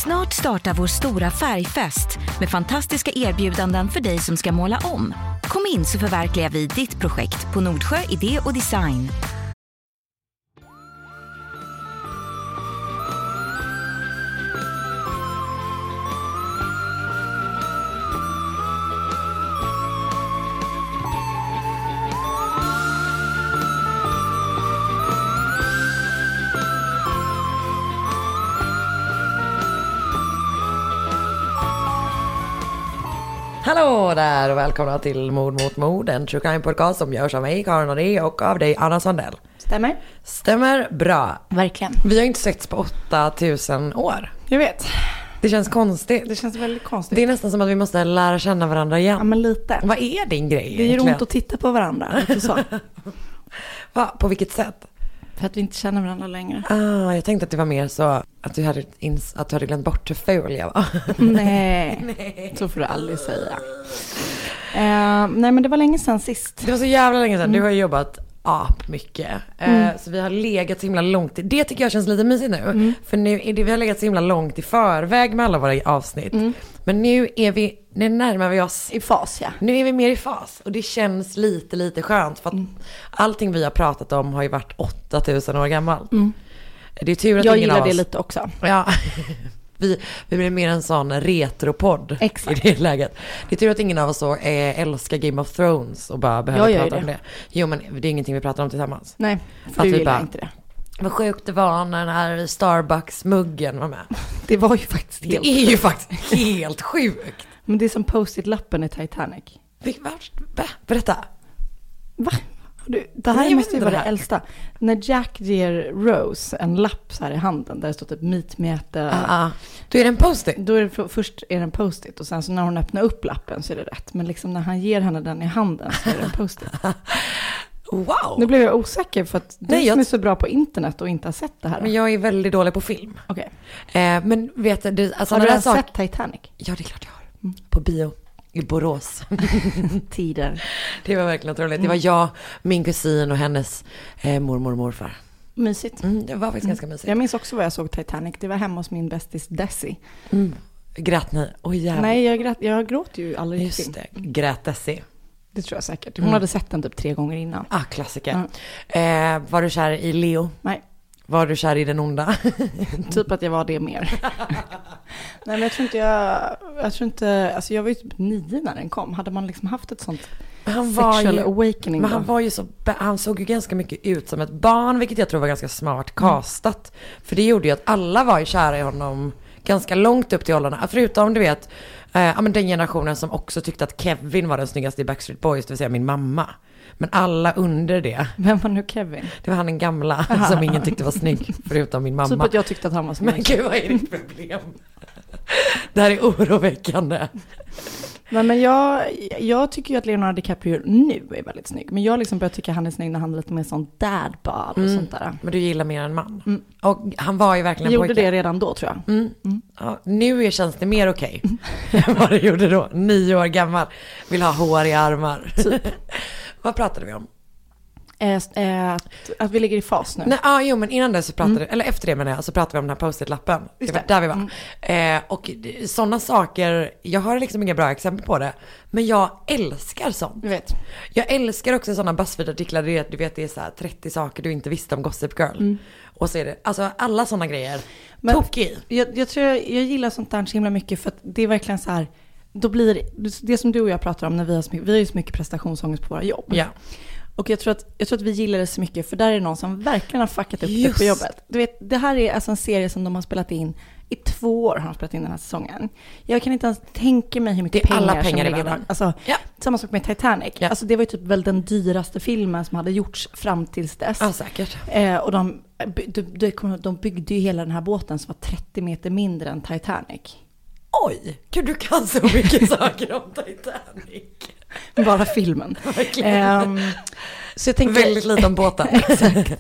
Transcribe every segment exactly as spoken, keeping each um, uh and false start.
Snart startar vår stora färgfest med fantastiska erbjudanden för dig som ska måla om. Kom in så förverkligar vi ditt projekt på Nordsjö Idé och Design. Hallå där och välkomna till Mord mot mord, en true crime podcast som görs av mig, Karin Nordé, och av dig, Anna Sandell. Stämmer. Stämmer bra. Verkligen. Vi har inte setts på åtta tusen år. Jag vet. Det känns konstigt. Det känns väldigt konstigt. Det är nästan som att vi måste lära känna varandra igen. Ja, men lite. Vad är din grej? Det gör ont att titta på varandra. Så. Va? På vilket sätt? För att vi inte känner varandra längre. Ah, jag tänkte att det var mer så att du hade, ins- att du hade glömt bort hur ful jag var. Nej, nej. Så får du aldrig säga. Uh, nej, men det var länge sedan sist. Det var så jävla länge sedan. Mm. Du har ju jobbat ap mycket. Mm. Uh, så vi har legat så himla långt. Det tycker jag känns lite mysigt nu. Mm. För nu är det, vi har legat så himla långt i förväg med alla våra avsnitt. Mm. Men nu är vi, nu närmar vi oss. I fas, ja. Nu är vi mer i fas. Och det känns lite, lite skönt. För att mm. allting vi har pratat om har ju varit åtta tusen år gammalt. Mm. Det är tur att jag ingen gillar av oss... det lite också. Ja. Vi, vi blir mer en sån retropodd. Exakt. I det läget. Det är tur att ingen av oss så är, älskar Game of Thrones och bara behöver jag prata det. om det. Jo, men det är ingenting vi pratar om tillsammans. Nej, för att du vi gillar bara, inte det. Vad sjukt det var när den här Starbucks-muggen var med. Det var ju faktiskt helt Det är ju faktiskt helt sjukt. Men det är som post-it-lappen i Titanic. Va? Berätta. Va? Du, det här Nej, måste ju vara det, det äldsta. När Jack ger Rose en lapp så här i handen där det står typ meet me at the... Ah, då är det en post-it. Då är det, först är det en post-it och sen så när hon öppnar upp lappen så är det rätt. Men liksom när han ger henne den i handen så är det en post-it. Wow. Nu blev jag osäker för att du Nej, jag... som är så bra på internet och inte har sett det här. Men jag är väldigt dålig på film. Okej. Okay. Eh, men vet du... Alltså, har du sak... sett Titanic? Ja, det är klart jag har. Mm. På bio. I Borås. Tider. Det var verkligen otroligt. Mm. Det var jag, min kusin och hennes eh, mormor och morfar. Mysigt. Mm, det var faktiskt mm. ganska mysigt. Jag minns också vad jag såg Titanic. Det var hemma hos min bästis Desi. Mm. Grät ni? Oh, Nej, jag, grät, jag gråt ju aldrig. Just det, grät Desi. Det tror jag säkert. Hon mm. hade sett den typ tre gånger innan. Ah, klassiker. Mm. Eh, var du kär i Leo? Nej. Var du kär i den onda? Typ att jag var det mer. Nej, men jag tror inte jag... Jag tror inte... Alltså jag var ju typ nio när den kom. Hade man liksom haft ett sånt han var sexual ju, awakening men då? han var ju så... Han såg ju ganska mycket ut som ett barn, vilket jag tror var ganska smart castat. Mm. För det gjorde ju att alla var ju kära i honom ganska långt upp till åldrarna. Förutom, du vet, eh, ja, men den generationen som också tyckte att Kevin var den snyggaste i Backstreet Boys, det vill säga min mamma. Men alla under det. Vem var nu Kevin? Det var han den gamla som ingen tyckte var snygg, förutom min mamma. Typ att jag tyckte att han var snygg. Men gud, vad är ditt problem? Det här är oroväckande. Nej, men jag, jag tycker ju att Leonardo DiCaprio nu är väldigt snygg. Men jag liksom börjar tycka att han är snygg när han är lite mer sån dadbad och mm. sånt där. Men du gillar mer en man. Mm. Och han var ju verkligen en pojke. Jag gjorde pojke. det redan då, tror jag. Mm. Mm. Ja, nu känns det mer okej okay än vad det gjorde då. Nio år gammal. Vill ha hår i armar. Typ. Vad pratade vi om? Äh, äh, att, att vi ligger i fas nu. Nej, ah, jo, men innan det så pratade, mm. eller efter det menar jag, så pratade vi om den här post-it-lappen. Det var där vi var. Mm. Eh, och sådana saker, jag har liksom inga bra exempel på det, men jag älskar sånt. Jag vet. Jag älskar också sådana BuzzFeed-artiklar, du vet, du vet det är så här trettio saker du inte visste om Gossip Girl. Mm. Och så är det, alltså alla sådana grejer. Men tokig. Jag, jag tror jag, jag gillar sånt där så himla mycket för att det är verkligen så här, då blir det som du och jag pratar om när vi har så mycket, vi har ju så mycket prestationsångest på våra jobb. Ja. Och jag tror, att, jag tror att vi gillar det så mycket för där är det någon som verkligen har fuckat upp Just. det på jobbet. Du vet, det här är alltså en serie som de har spelat in i två år har de spelat in den här säsongen. Jag kan inte ens tänka mig hur mycket det är pengar, alla pengar som i ligger världen. Alltså, ja. Samma sak med Titanic. Ja. Alltså, det var ju typ väl den dyraste filmen som hade gjorts fram tills dess. Ja, säkert. Eh, och de, de, de, de byggde ju hela den här båten som var trettio meter mindre än Titanic. Oj, gud du kan så mycket saker om Titanic. Bara filmen. um, så jag tänkte, väldigt lite om båten. Exakt.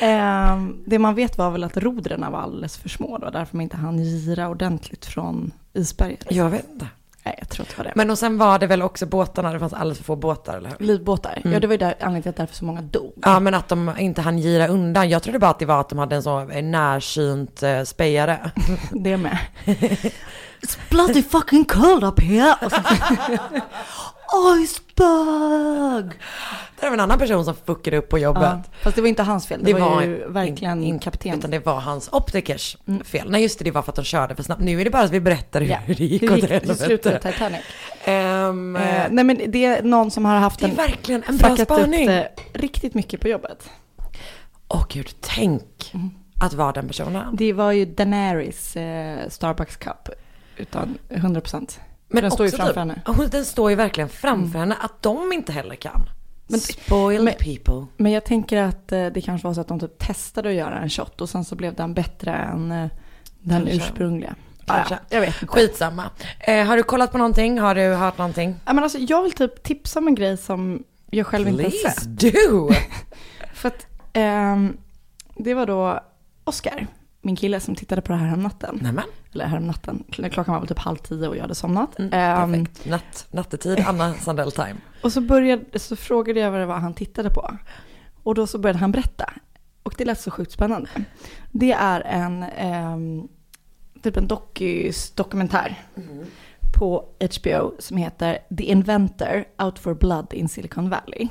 Um, det man vet var väl att rodren var alldeles för små. Då, därför man inte hann gira ordentligt från isberget. Jag vet inte. Nej, jag tror att det var det. Men och sen var det väl också båtarna, det fanns alldeles för få båtar, eller hur? Livbåtar. Mm. Ja, det var ju där, anledningen till att därför så många dog. Ja, men att de inte hann gira undan. Jag trodde bara att det var att de hade en så närsynt uh, spejare. Det med. It's bloody fucking cold up here. Och så... Iceberg! Det var en annan person som fuckade upp på jobbet. Ja, fast det var inte hans fel. Det, det var, var ju verkligen in, kapten. Utan det var hans optikers mm. fel. Nej, just det, det var för att de körde för snabbt. Nu är det bara att vi berättar hur yeah. det gick. Hur gick det till slut med Titanic? Um, eh, nej, men det är någon som har haft det är en, verkligen en bra spaning. Upp, eh, riktigt mycket på jobbet. Åh gud, tänk mm. att vara den personen. Det var ju Daenerys eh, Starbucks Cup. Utan hundra procent. Men den står ju framför typ, henne. Den står ju verkligen framför mm. henne. Att de inte heller kan. Men, Spoiled men, people. Men jag tänker att eh, det kanske var så att de typ testade att göra en shot. Och sen så blev den bättre än eh, den kanske. ursprungliga. Kanske. Ah, ja, jag vet inte. Skitsamma. Eh, har du kollat på någonting? Har du hört någonting? Ja, men alltså, jag vill typ tipsa om en grej som jag själv Please inte har sett. do! För att eh, det var då Oscar, min kille, som tittade på det här häromnatten. Nämen. Eller häromnatten. Klockan var väl typ halv tio och jag hade somnat. Mm, um, perfekt. Natt, nattetid, Anna Sandell time. Och så, började, så frågade jag vad det var han tittade på. Och då så började han berätta. Och det lät så sjukt spännande. Det är en um, typ en dokus, dokumentär mm. på H B O som heter The Inventor Out for Blood in Silicon Valley.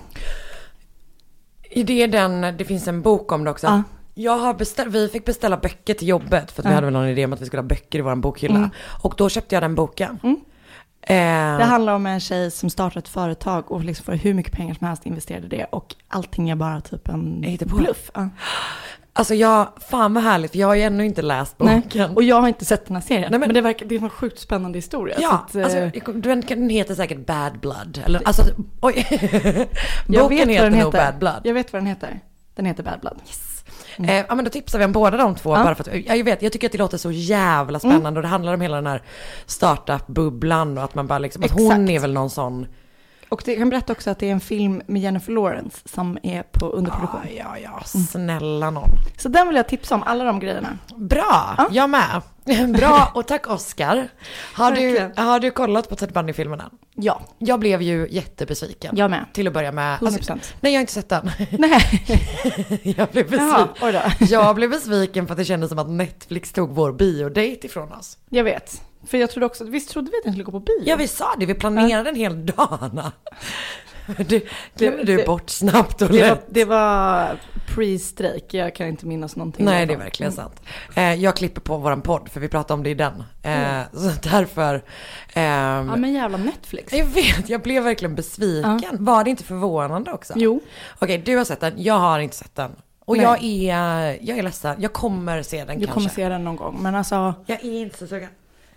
Det är den, det finns en bok om det också. Ja. Jag har beställt, vi fick beställa böcker till jobbet för att ja. vi hade väl någon idé om att vi skulle ha böcker i vår bokhylla. Mm. Och då köpte jag den boken. Mm. Eh. Det handlar om en tjej som startar ett företag och liksom får hur mycket pengar som helst investerade i det. Och allting är bara typ en bluff. Ja. Alltså jag, fan vad härligt, för jag har ju ännu inte läst boken. Nej. Och jag har inte sett den här serien. Nej, men, men det, verkar, det är en sjukt spännande historia. Ja, så att, alltså, den, den heter säkert Bad Blood. Eller, alltså, oj. Boken heter, heter nog Bad Blood. Jag vet vad den heter. Den heter Bad Blood. Yes. Mm. Eh, ja, men då tipsar vi om båda de två. Ja. Bara för att, jag, vet, jag tycker att det låter så jävla spännande. Mm. Och det handlar om hela den här startup-bubblan. Och att man bara liksom, att hon är väl någon sån. Och det kan berätta också att det är en film med Jennifer Lawrence som är på underproduktion. Ja, ja, ja. Snälla någon. Så den vill jag tipsa om, alla de grejerna. Bra, ja. Jag med. Bra, och tack Oscar. Har du, har du kollat på Ted Bundy-filmen än? Ja. Jag blev ju jättebesviken. Jag med. Till att börja med. hundra procent. Alltså, nej, jag har inte sett den. Nej. Jag blev besviken. Jaha, jag blev besviken för att det kändes som att Netflix tog vår biodate ifrån oss. Jag vet. För jag trodde också, visst trodde vi att den skulle gå på bio? Ja, vi sa det. Vi planerade en hel dag. Du glömde du bort snabbt och det lätt. Var, det var pre-strejk. Jag kan inte minnas någonting. Nej, det är verkligen mm. sant. Eh, jag klipper på våran podd för vi pratar om det i den. Eh, mm. Så därför... Eh, ja, men jävla Netflix. Jag vet, jag blev verkligen besviken. Ja. Var det inte förvånande också? Jo. Okej, du har sett den. Jag har inte sett den. Och jag är, jag är ledsen. Jag kommer se den du kanske. Du kommer se den någon gång. Men alltså... Jag är inte så sugen.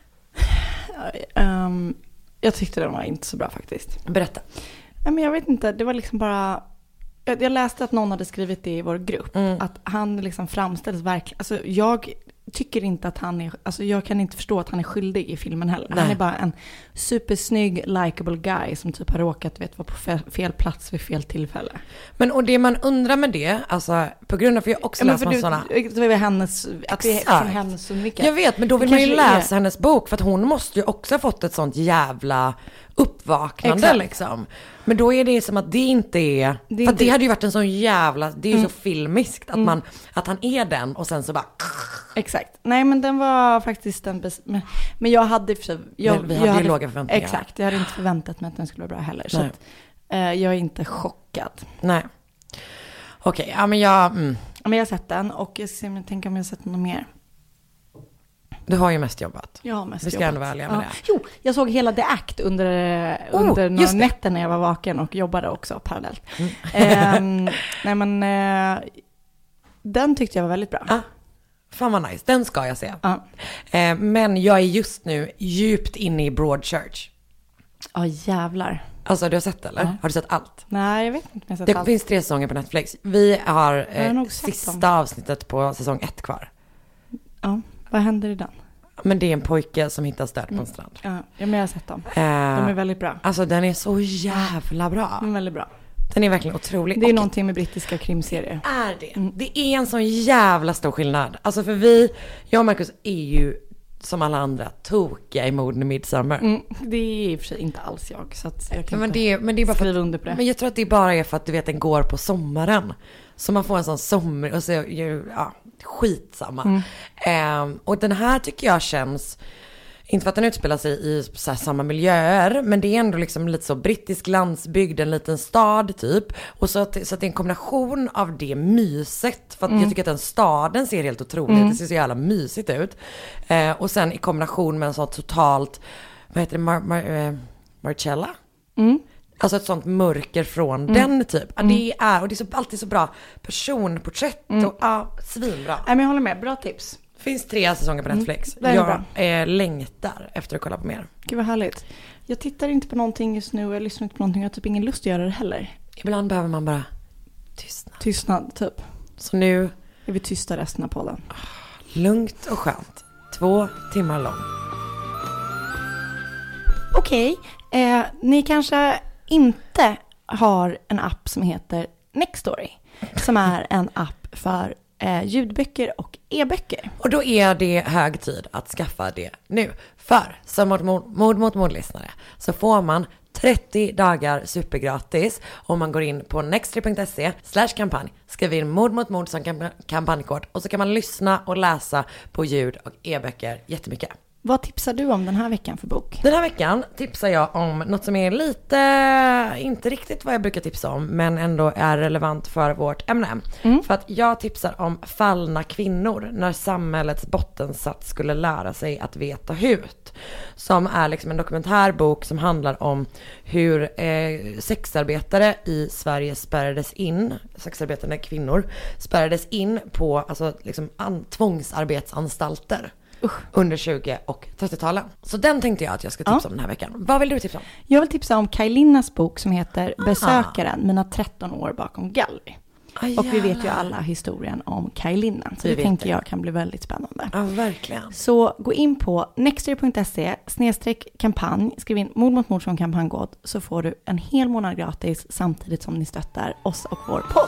Um, jag tyckte den var inte så bra faktiskt. Berätta. Nej, men jag vet inte, det var liksom bara... Jag, jag läste att någon hade skrivit det i vår grupp. Mm. Att han liksom framställs verkligen... Alltså jag tycker inte att han är... Alltså jag kan inte förstå att han är skyldig i filmen heller. Nej. Han är bara en supersnygg, likable guy som typ har råkat vet, vara på fel plats vid fel tillfälle. Men och det man undrar med det, alltså på grund av att jag också ja, läser sådana... Det var hennes... Att det är från hennes unika. Jag vet, men då vill man ju läsa är... hennes bok för att hon måste ju också ha fått ett sånt jävla uppvaknande. Exakt. Liksom. Men då är det som att det inte är... Det är för inte... det hade ju varit en sån jävla... Det är ju mm. så filmiskt att, mm. man, att han är den och sen så bara... Exakt. Nej, men den var faktiskt en... Bes... Men, men jag hade... Jag, men vi hade jag ju hade, låga förväntningar. Exakt. Jag hade inte förväntat mig att den skulle vara bra heller. Så att, eh, jag är inte chockad. Nej. Okej, okay, ja men jag... Mm. Ja, men jag har sett den och jag tänker om jag har sett något mer. Du har ju mest jobbat. Jag har mest Vi ska jobbat. ändå vara ärliga med ja. det. Jo, jag såg hela The Act under, oh, under några nätter när jag var vaken och jobbade också parallellt. Mm. eh, nej men, eh, den tyckte jag var väldigt bra. Ah, fan vad nice, den ska jag se. Ah. Eh, men jag är just nu djupt inne i Broadchurch. Ja, oh, jävlar. Alltså du har sett eller? Ja. Har du sett allt? Nej, jag vet inte om jag har sett det allt. Det finns tre säsonger på Netflix. Vi har, eh, har sista dem. avsnittet på säsong ett kvar. Ja, vad händer i den? Men det är en pojke som hittas död på en strand. Ja, ja, men jag har sett dem. Eh, De är väldigt bra. Alltså den är så jävla bra. Den är väldigt bra. Den är verkligen otrolig. Det är och någonting med brittiska krimserier. Är det? Mm. Det är en sån jävla stor skillnad. Alltså för vi, jag och Marcus är ju som alla andra tokiga i morden i Midsommar. Mm, det är i och för sig inte alls jag, så att jag kan men inte det, men det är bara skriva för att, under på det. Men jag tror att det bara är för att du vet den går på sommaren. Så man får en sån sommar och så ju, ja, skitsamma. Mm. Eh, och den här tycker jag känns, inte för att den utspelar sig i så här, samma miljöer, men det är ändå liksom lite så brittisk landsbygd, en liten stad typ. Och så att, så att det är en kombination av det myset, för att mm. jag tycker att den staden ser helt otroligt, mm. det ser så jävla mysigt ut. Eh, och sen i kombination med en sån totalt, vad heter det, Mar- Mar- eh, Marcella? Mm. Alltså ett sånt mörker från mm. den typ. Ja, det är, och det är så, alltid så bra personporträtt mm. och ja, svinbra. Nej, men jag håller med, bra tips. Finns tre säsonger på Netflix. Mm, jag eh, längtar efter att kolla på mer. Gud vad härligt. Jag tittar inte på någonting just nu. Jag lyssnar inte på någonting. Jag har typ ingen lust att göra det heller. Ibland behöver man bara tystnad. Tystnad, typ. Så nu är vi tysta resten av podden. Lugnt och skönt. Två timmar lång. Okej. Okay. Eh, ni kanske inte har en app som heter Nextory. Som är en app för Eh, ljudböcker och e-böcker. Och då är det hög tid att skaffa det nu. För som mord mot mord, mot mord-lyssnare så får man trettio dagar supergratis om man går in på nextory punkt se slash kampanj, skriver in mord mot mord som kamp- kampanjkod och så kan man lyssna och läsa på ljud och e-böcker jättemycket. Vad tipsar du om den här veckan för bok? Den här veckan tipsar jag om något som är lite, inte riktigt vad jag brukar tipsa om, men ändå är relevant för vårt ämne. Mm. För att jag tipsar om Fallna kvinnor, när samhällets bottensats skulle lära sig att veta hut. Som är liksom en dokumentärbok som handlar om hur eh, sexarbetare i Sverige spärrades in, sexarbetande kvinnor spärrades in på alltså, liksom, an, tvångsarbetsanstalter. Usch. Under tjugo- och trettio-talen. Så den tänkte jag att jag ska tipsa ja. om den här veckan. Vad vill du tipsa om? Jag vill tipsa om Kaj Linnas bok som heter ah. Besökaren, mina tretton år bakom galleri. Ah, och vi vet ju alla historien om Kaj Linna. Så vi det tänker det. jag kan bli väldigt spännande. Ja, verkligen. Så gå in på nextory punkt se snedstreck kampanj. Skriv in mord mot mord som kampanjkod så får du en hel månad gratis samtidigt som ni stöttar oss och vår podd.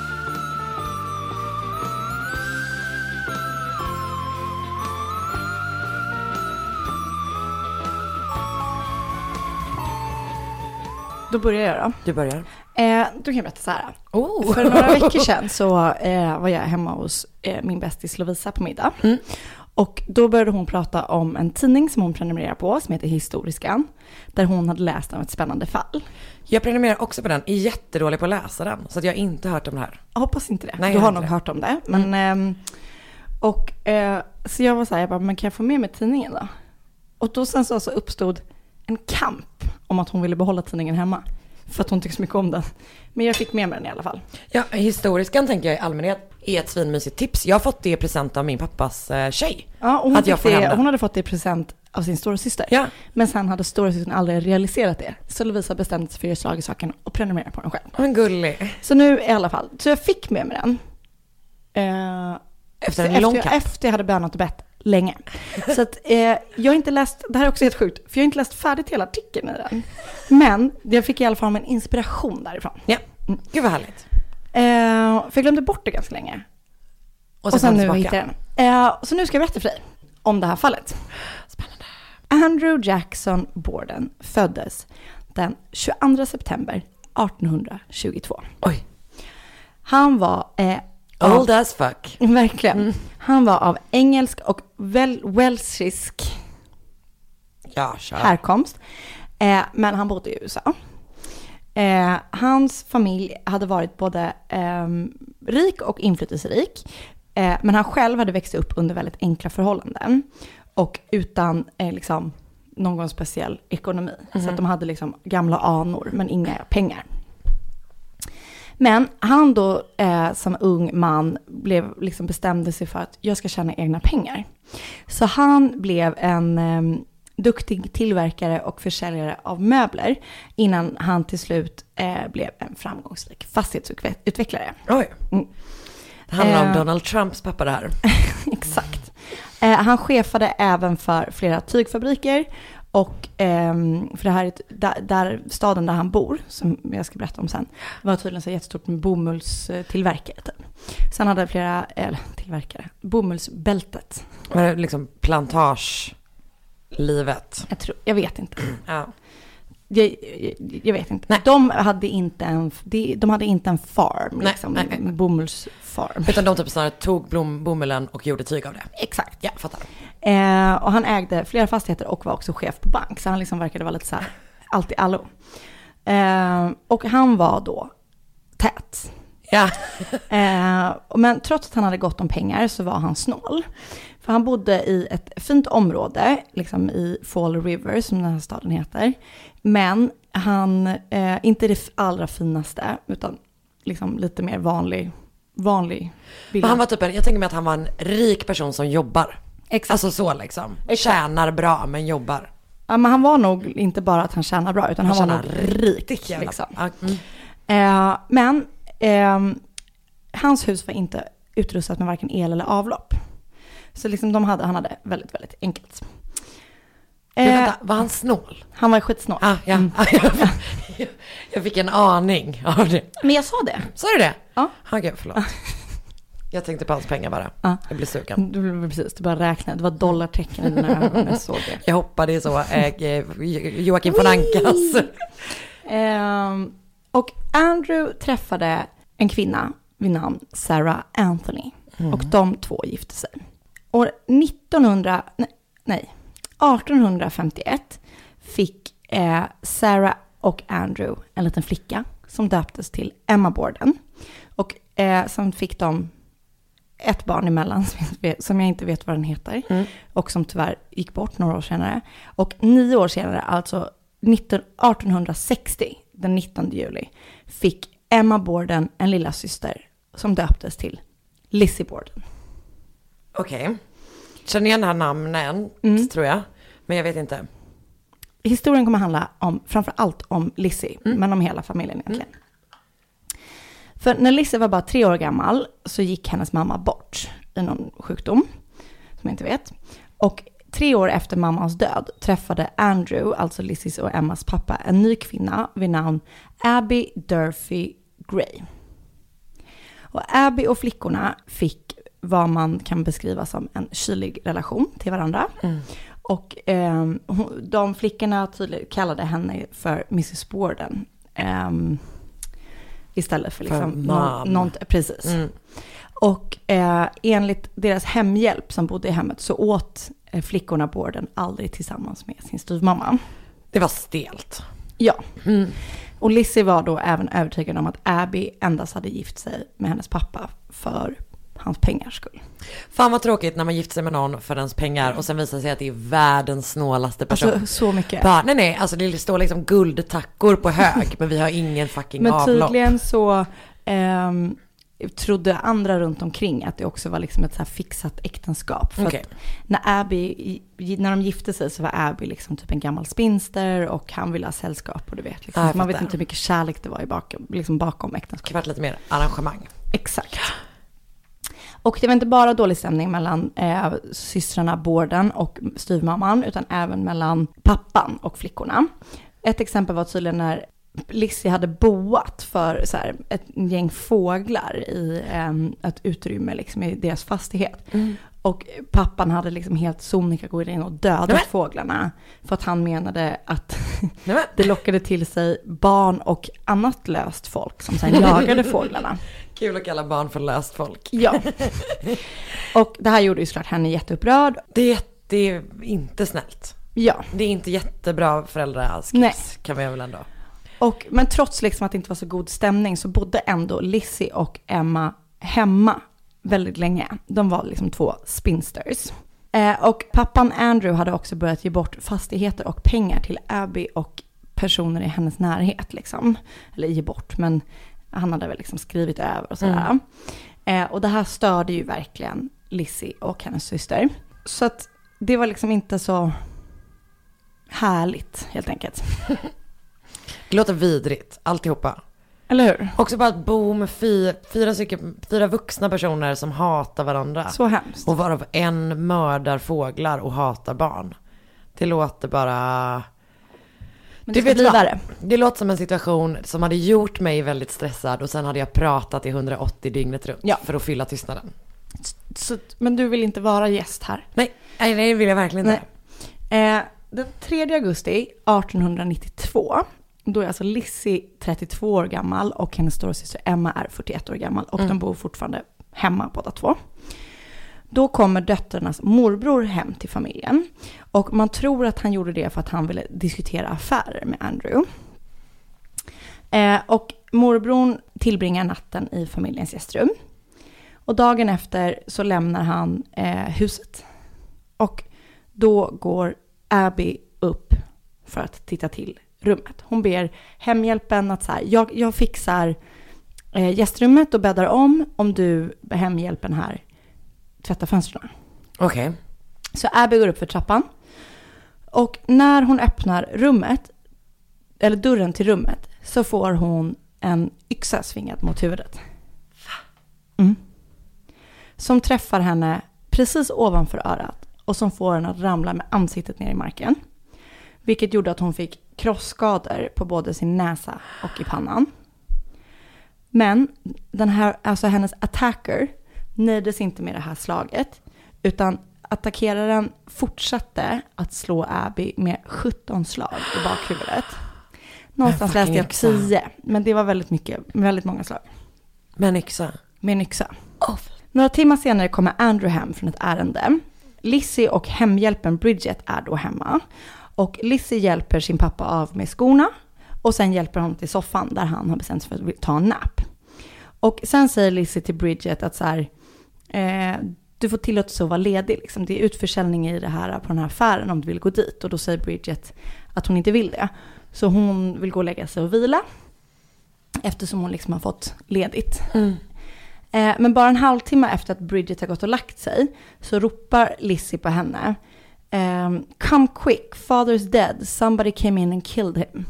Då börjar jag då. Du börjar. Eh, då kan jag berätta så här. Oh. För några veckor sedan så eh, var jag hemma hos eh, min bästis Lovisa på middag. Mm. Och då började hon prata om en tidning som hon prenumererar på som heter Historiskan. Där hon hade läst om ett spännande fall. Jag prenumererar också på den. Är jättedålig på att läsa den. Så att jag inte hört om det här. Jag hoppas inte det. Nej, du har nog det. hört om det. Men, mm. eh, och, eh, så jag var så här, jag bara, men kan jag få med mig tidningen då? Och då sen så, så uppstod en kamp om att hon ville behålla tidningen hemma. För att hon tycker så mycket om den. Men jag fick med mig den i alla fall. Ja, Historiskan tänker jag i allmänhet är ett svinmysigt tips. Jag har fått det i present av min pappas eh, tjej. Ja, och hon, att jag får det, hon hade fått det i present av sin stora syster. Ja. Men sen hade stora systern aldrig realiserat det. Så Lovisa bestämde sig för att göra slag i saken och prenumerera på den själv. Men gullig. Så nu i alla fall. Så jag fick med mig den. Eh, efter en lång efter, efter jag hade bönat och bett länge. Så att eh, jag har inte läst, det här är också helt sjukt, för jag har inte läst färdigt hela artikeln i den. Men jag fick i alla fall en inspiration därifrån. Ja, mm. Gud vad härligt. Eh, för jag glömde bort det ganska länge. Och sen, och sen nu hittade jag den. Eh, så nu ska jag berätta för dig om det här fallet. Spännande. Andrew Jackson Borden föddes den tjugoandra september artonhundratjugotvå. Oj. Han var... Eh, Old as fuck. Verkligen. Mm. Han var av engelsk och wel- welsisk ja, sure. härkomst. Eh, men han bodde i U S A. Eh, hans familj hade varit både eh, rik och inflytelserik. Eh, men han själv hade växt upp under väldigt enkla förhållanden. Och utan eh, liksom, någon speciell ekonomi. Mm. Så att de hade liksom gamla anor men inga pengar. Men han då eh, som ung man blev, liksom bestämde sig för att jag ska tjäna egna pengar. Så han blev en eh, duktig tillverkare och försäljare av möbler innan han till slut eh, blev en framgångsrik fastighetsutvecklare. Oj, mm. Det handlar om eh, Donald Trumps pappa det här. Exakt. Eh, han chefade även för flera tygfabriker Och ehm, för det här är ett, där, där staden där han bor, som jag ska berätta om sen, var tydligen så jättestort med bomullstillverkare. Typ. Så han hade flera, eller tillverkare, bomullsbältet. Var det liksom plantagelivet? Jag tror, jag vet inte. Ja. Jag, jag, jag vet inte. Nej. De hade inte en, de, de hade inte en farm, liksom, nej, nej. en bomullsfarm. Utan de typ snarare tog blom, bomullen och gjorde tyg av det. Exakt. Ja, fattar. Eh, och han ägde flera fastigheter och var också chef på bank. Så han liksom verkade vara lite så här, allt i allo. Eh, och han var då tät. Ja. eh, men trots att han hade gott om pengar så var han snål. För han bodde i ett fint område, liksom i Fall River som den här staden heter. Men han, eh, inte det allra finaste, utan liksom lite mer vanlig, vanlig villa. Han var typ en, jag tänker mig att han var en rik person som jobbar. Exakt. Alltså så liksom. Tjänar bra men jobbar. Ja, men han var nog inte bara att han tjänar bra, utan han, han var nog rik. Liksom. Mm. Eh, men eh, hans hus var inte utrustat med varken el eller avlopp. Så liksom de hade, han hade väldigt, väldigt enkelt. Eh, vänta, var han snål? Han var skitsnål. Ah, ja. Mm. Jag fick en aning av det. Men jag sa det. Sa du det? Ja. Okej, förlåt. Jag tänkte på hans pengar bara. Ja. Jag blev sugen. Du, precis, du bara räknade. Det var dollartecken i dina ögon när jag såg det. Jag hoppade i så eh, Joakim von Ankas. eh, och Andrew träffade en kvinna vid namn Sarah Anthony. Mm. Och de två gifte sig. År nittonhundra, nej, nej, arton femtioett fick eh, Sarah och Andrew en liten flicka som döptes till Emma Borden. Och eh, sen fick de ett barn emellan som jag inte vet vad den heter. Mm. Och som tyvärr gick bort några år senare. Och nio år senare, alltså arton sextio, den nittonde juli, fick Emma Borden en lilla syster som döptes till Lizzie Borden. Okej. Okay. Känner igen det här namnen, mm. tror jag. Men jag vet inte. Historien kommer handla om, framför allt om Lizzie, mm. men om hela familjen egentligen. Mm. För när Lizzie var bara tre år gammal så gick hennes mamma bort i någon sjukdom, som jag inte vet. Och tre år efter mammans död träffade Andrew, alltså Lizzies och Emmas pappa, en ny kvinna vid namn Abby Durfee Gray. Och Abby och flickorna fick vad man kan beskriva som en kylig relation till varandra. Mm. Och eh, de flickorna tydligt kallade henne för missus Borden. Eh, istället för liksom för någon, någon, precis. Mm. Och eh, enligt deras hemhjälp som bodde i hemmet så åt eh, flickorna Borden aldrig tillsammans med sin styvmamma. Det var stelt. Ja. Mm. Och Lizzie var då även övertygad om att Abby endast hade gift sig med hennes pappa för hans pengars skull. Fan vad tråkigt när man gifter sig med någon för ens pengar och sen visar sig att det är världens snålaste person. Alltså så mycket. Bara, nej nej, alltså det står liksom guldtackor på hög men vi har ingen fucking men avlopp. Men tydligen så ehm, trodde andra runt omkring att det också var liksom ett så här fixat äktenskap. För okay. att när Abby, när de gifte sig så var Abby liksom typ en gammal spinster och han ville ha sällskap och du vet. Liksom. Ah, man vet inte hur mycket kärlek det var i bakom, liksom bakom äktenskapet. Det var lite mer arrangemang. Exakt. Och det var inte bara dålig stämning mellan eh, systrarna Borden och styvmamman utan även mellan pappan och flickorna. Ett exempel var tydligen när Lizzie hade boat för så här, ett gäng fåglar i eh, ett utrymme liksom, i deras fastighet. Mm. Och pappan hade liksom helt sonika gått in och dödat Nej. fåglarna för att han menade att det lockade till sig barn och annat löst folk som sen jagade fåglarna. Kul att kalla barn för löst folk. Ja. Och det här gjorde ju såklart henne jätteupprörd. Det är, det är inte snällt. Ja. Det är inte jättebra föräldraskrips, kan vi väl ändå. Och, men trots liksom att det inte var så god stämning så bodde ändå Lizzie och Emma hemma väldigt länge. De var liksom två spinsters. Eh, och pappan Andrew hade också börjat ge bort fastigheter och pengar till Abby och personer i hennes närhet. Liksom. Eller ge bort, men han hade väl liksom skrivit över och sådär. Mm. Eh, och det här störde ju verkligen Lizzie och hennes syster. Så att det var liksom inte så härligt helt enkelt. Det låter vidrigt, alltihopa. Eller hur? Också bara att bo med fyra, fyra, stycken, fyra vuxna personer som hatar varandra. Så hemskt. Och varav en mördar fåglar och hatar barn. Det låter bara... Men det, du vet bli vad? värre. Det låter som en situation som hade gjort mig väldigt stressad och sen hade jag pratat i hundraåttio dygnet runt Ja. för att fylla tystnaden. Så, men du vill inte vara gäst här? Nej, nej det vill jag verkligen inte. Eh, den tredje augusti arton nittiotvå, då är alltså Lizzie trettiotvå år gammal och hennes stora syster Emma är fyrtioett år gammal och mm. de bor fortfarande hemma båda två. Då kommer döttrarnas morbror hem till familjen och man tror att han gjorde det för att han ville diskutera affärer med Andrew. Eh, och morbrorn tillbringar natten i familjens gästrum. Och dagen efter så lämnar han eh, huset. Och då går Abby upp för att titta till rummet. Hon ber hemhjälpen att så här, jag, jag fixar eh, gästrummet och bäddar om om du hemhjälpen här tvättar fönstren. Okej. Okay. Så Abby går upp för trappan. Och när hon öppnar rummet, eller dörren till rummet, så får hon en yxa svingad mot huvudet. Mm. Som träffar henne precis ovanför örat och som får henne att ramla med ansiktet ner i marken. Vilket gjorde att hon fick krossskador på både sin näsa och i pannan. Men den här, alltså hennes attacker nöjdes inte med det här slaget, utan attackeraren fortsatte att slå Abby med sjutton slag i bakhuvudet. Någonstans läste jag tio, men det var väldigt mycket, väldigt många slag. Med en yxa? Med en yxa. Oh. Några timmar senare kommer Andrew hem från ett ärende. Lizzie och hemhjälpen Bridget är då hemma. Och Lizzie hjälper sin pappa av med skorna. Och sen hjälper hon till soffan där han har bestämt sig för att ta en nap. Och sen säger Lizzie till Bridget att så här, eh, du får tillåtelse att vara ledig. Liksom. Det är utförsäljning i det här på den här affären om du vill gå dit. Och då säger Bridget att hon inte vill det. Så hon vill gå och lägga sig och vila. Eftersom hon liksom har fått ledigt. Mm. Eh, men bara en halvtimme efter att Bridget har gått och lagt sig så ropar Lizzie på henne. Eh, Come quick, father's dead. Somebody came in and killed him.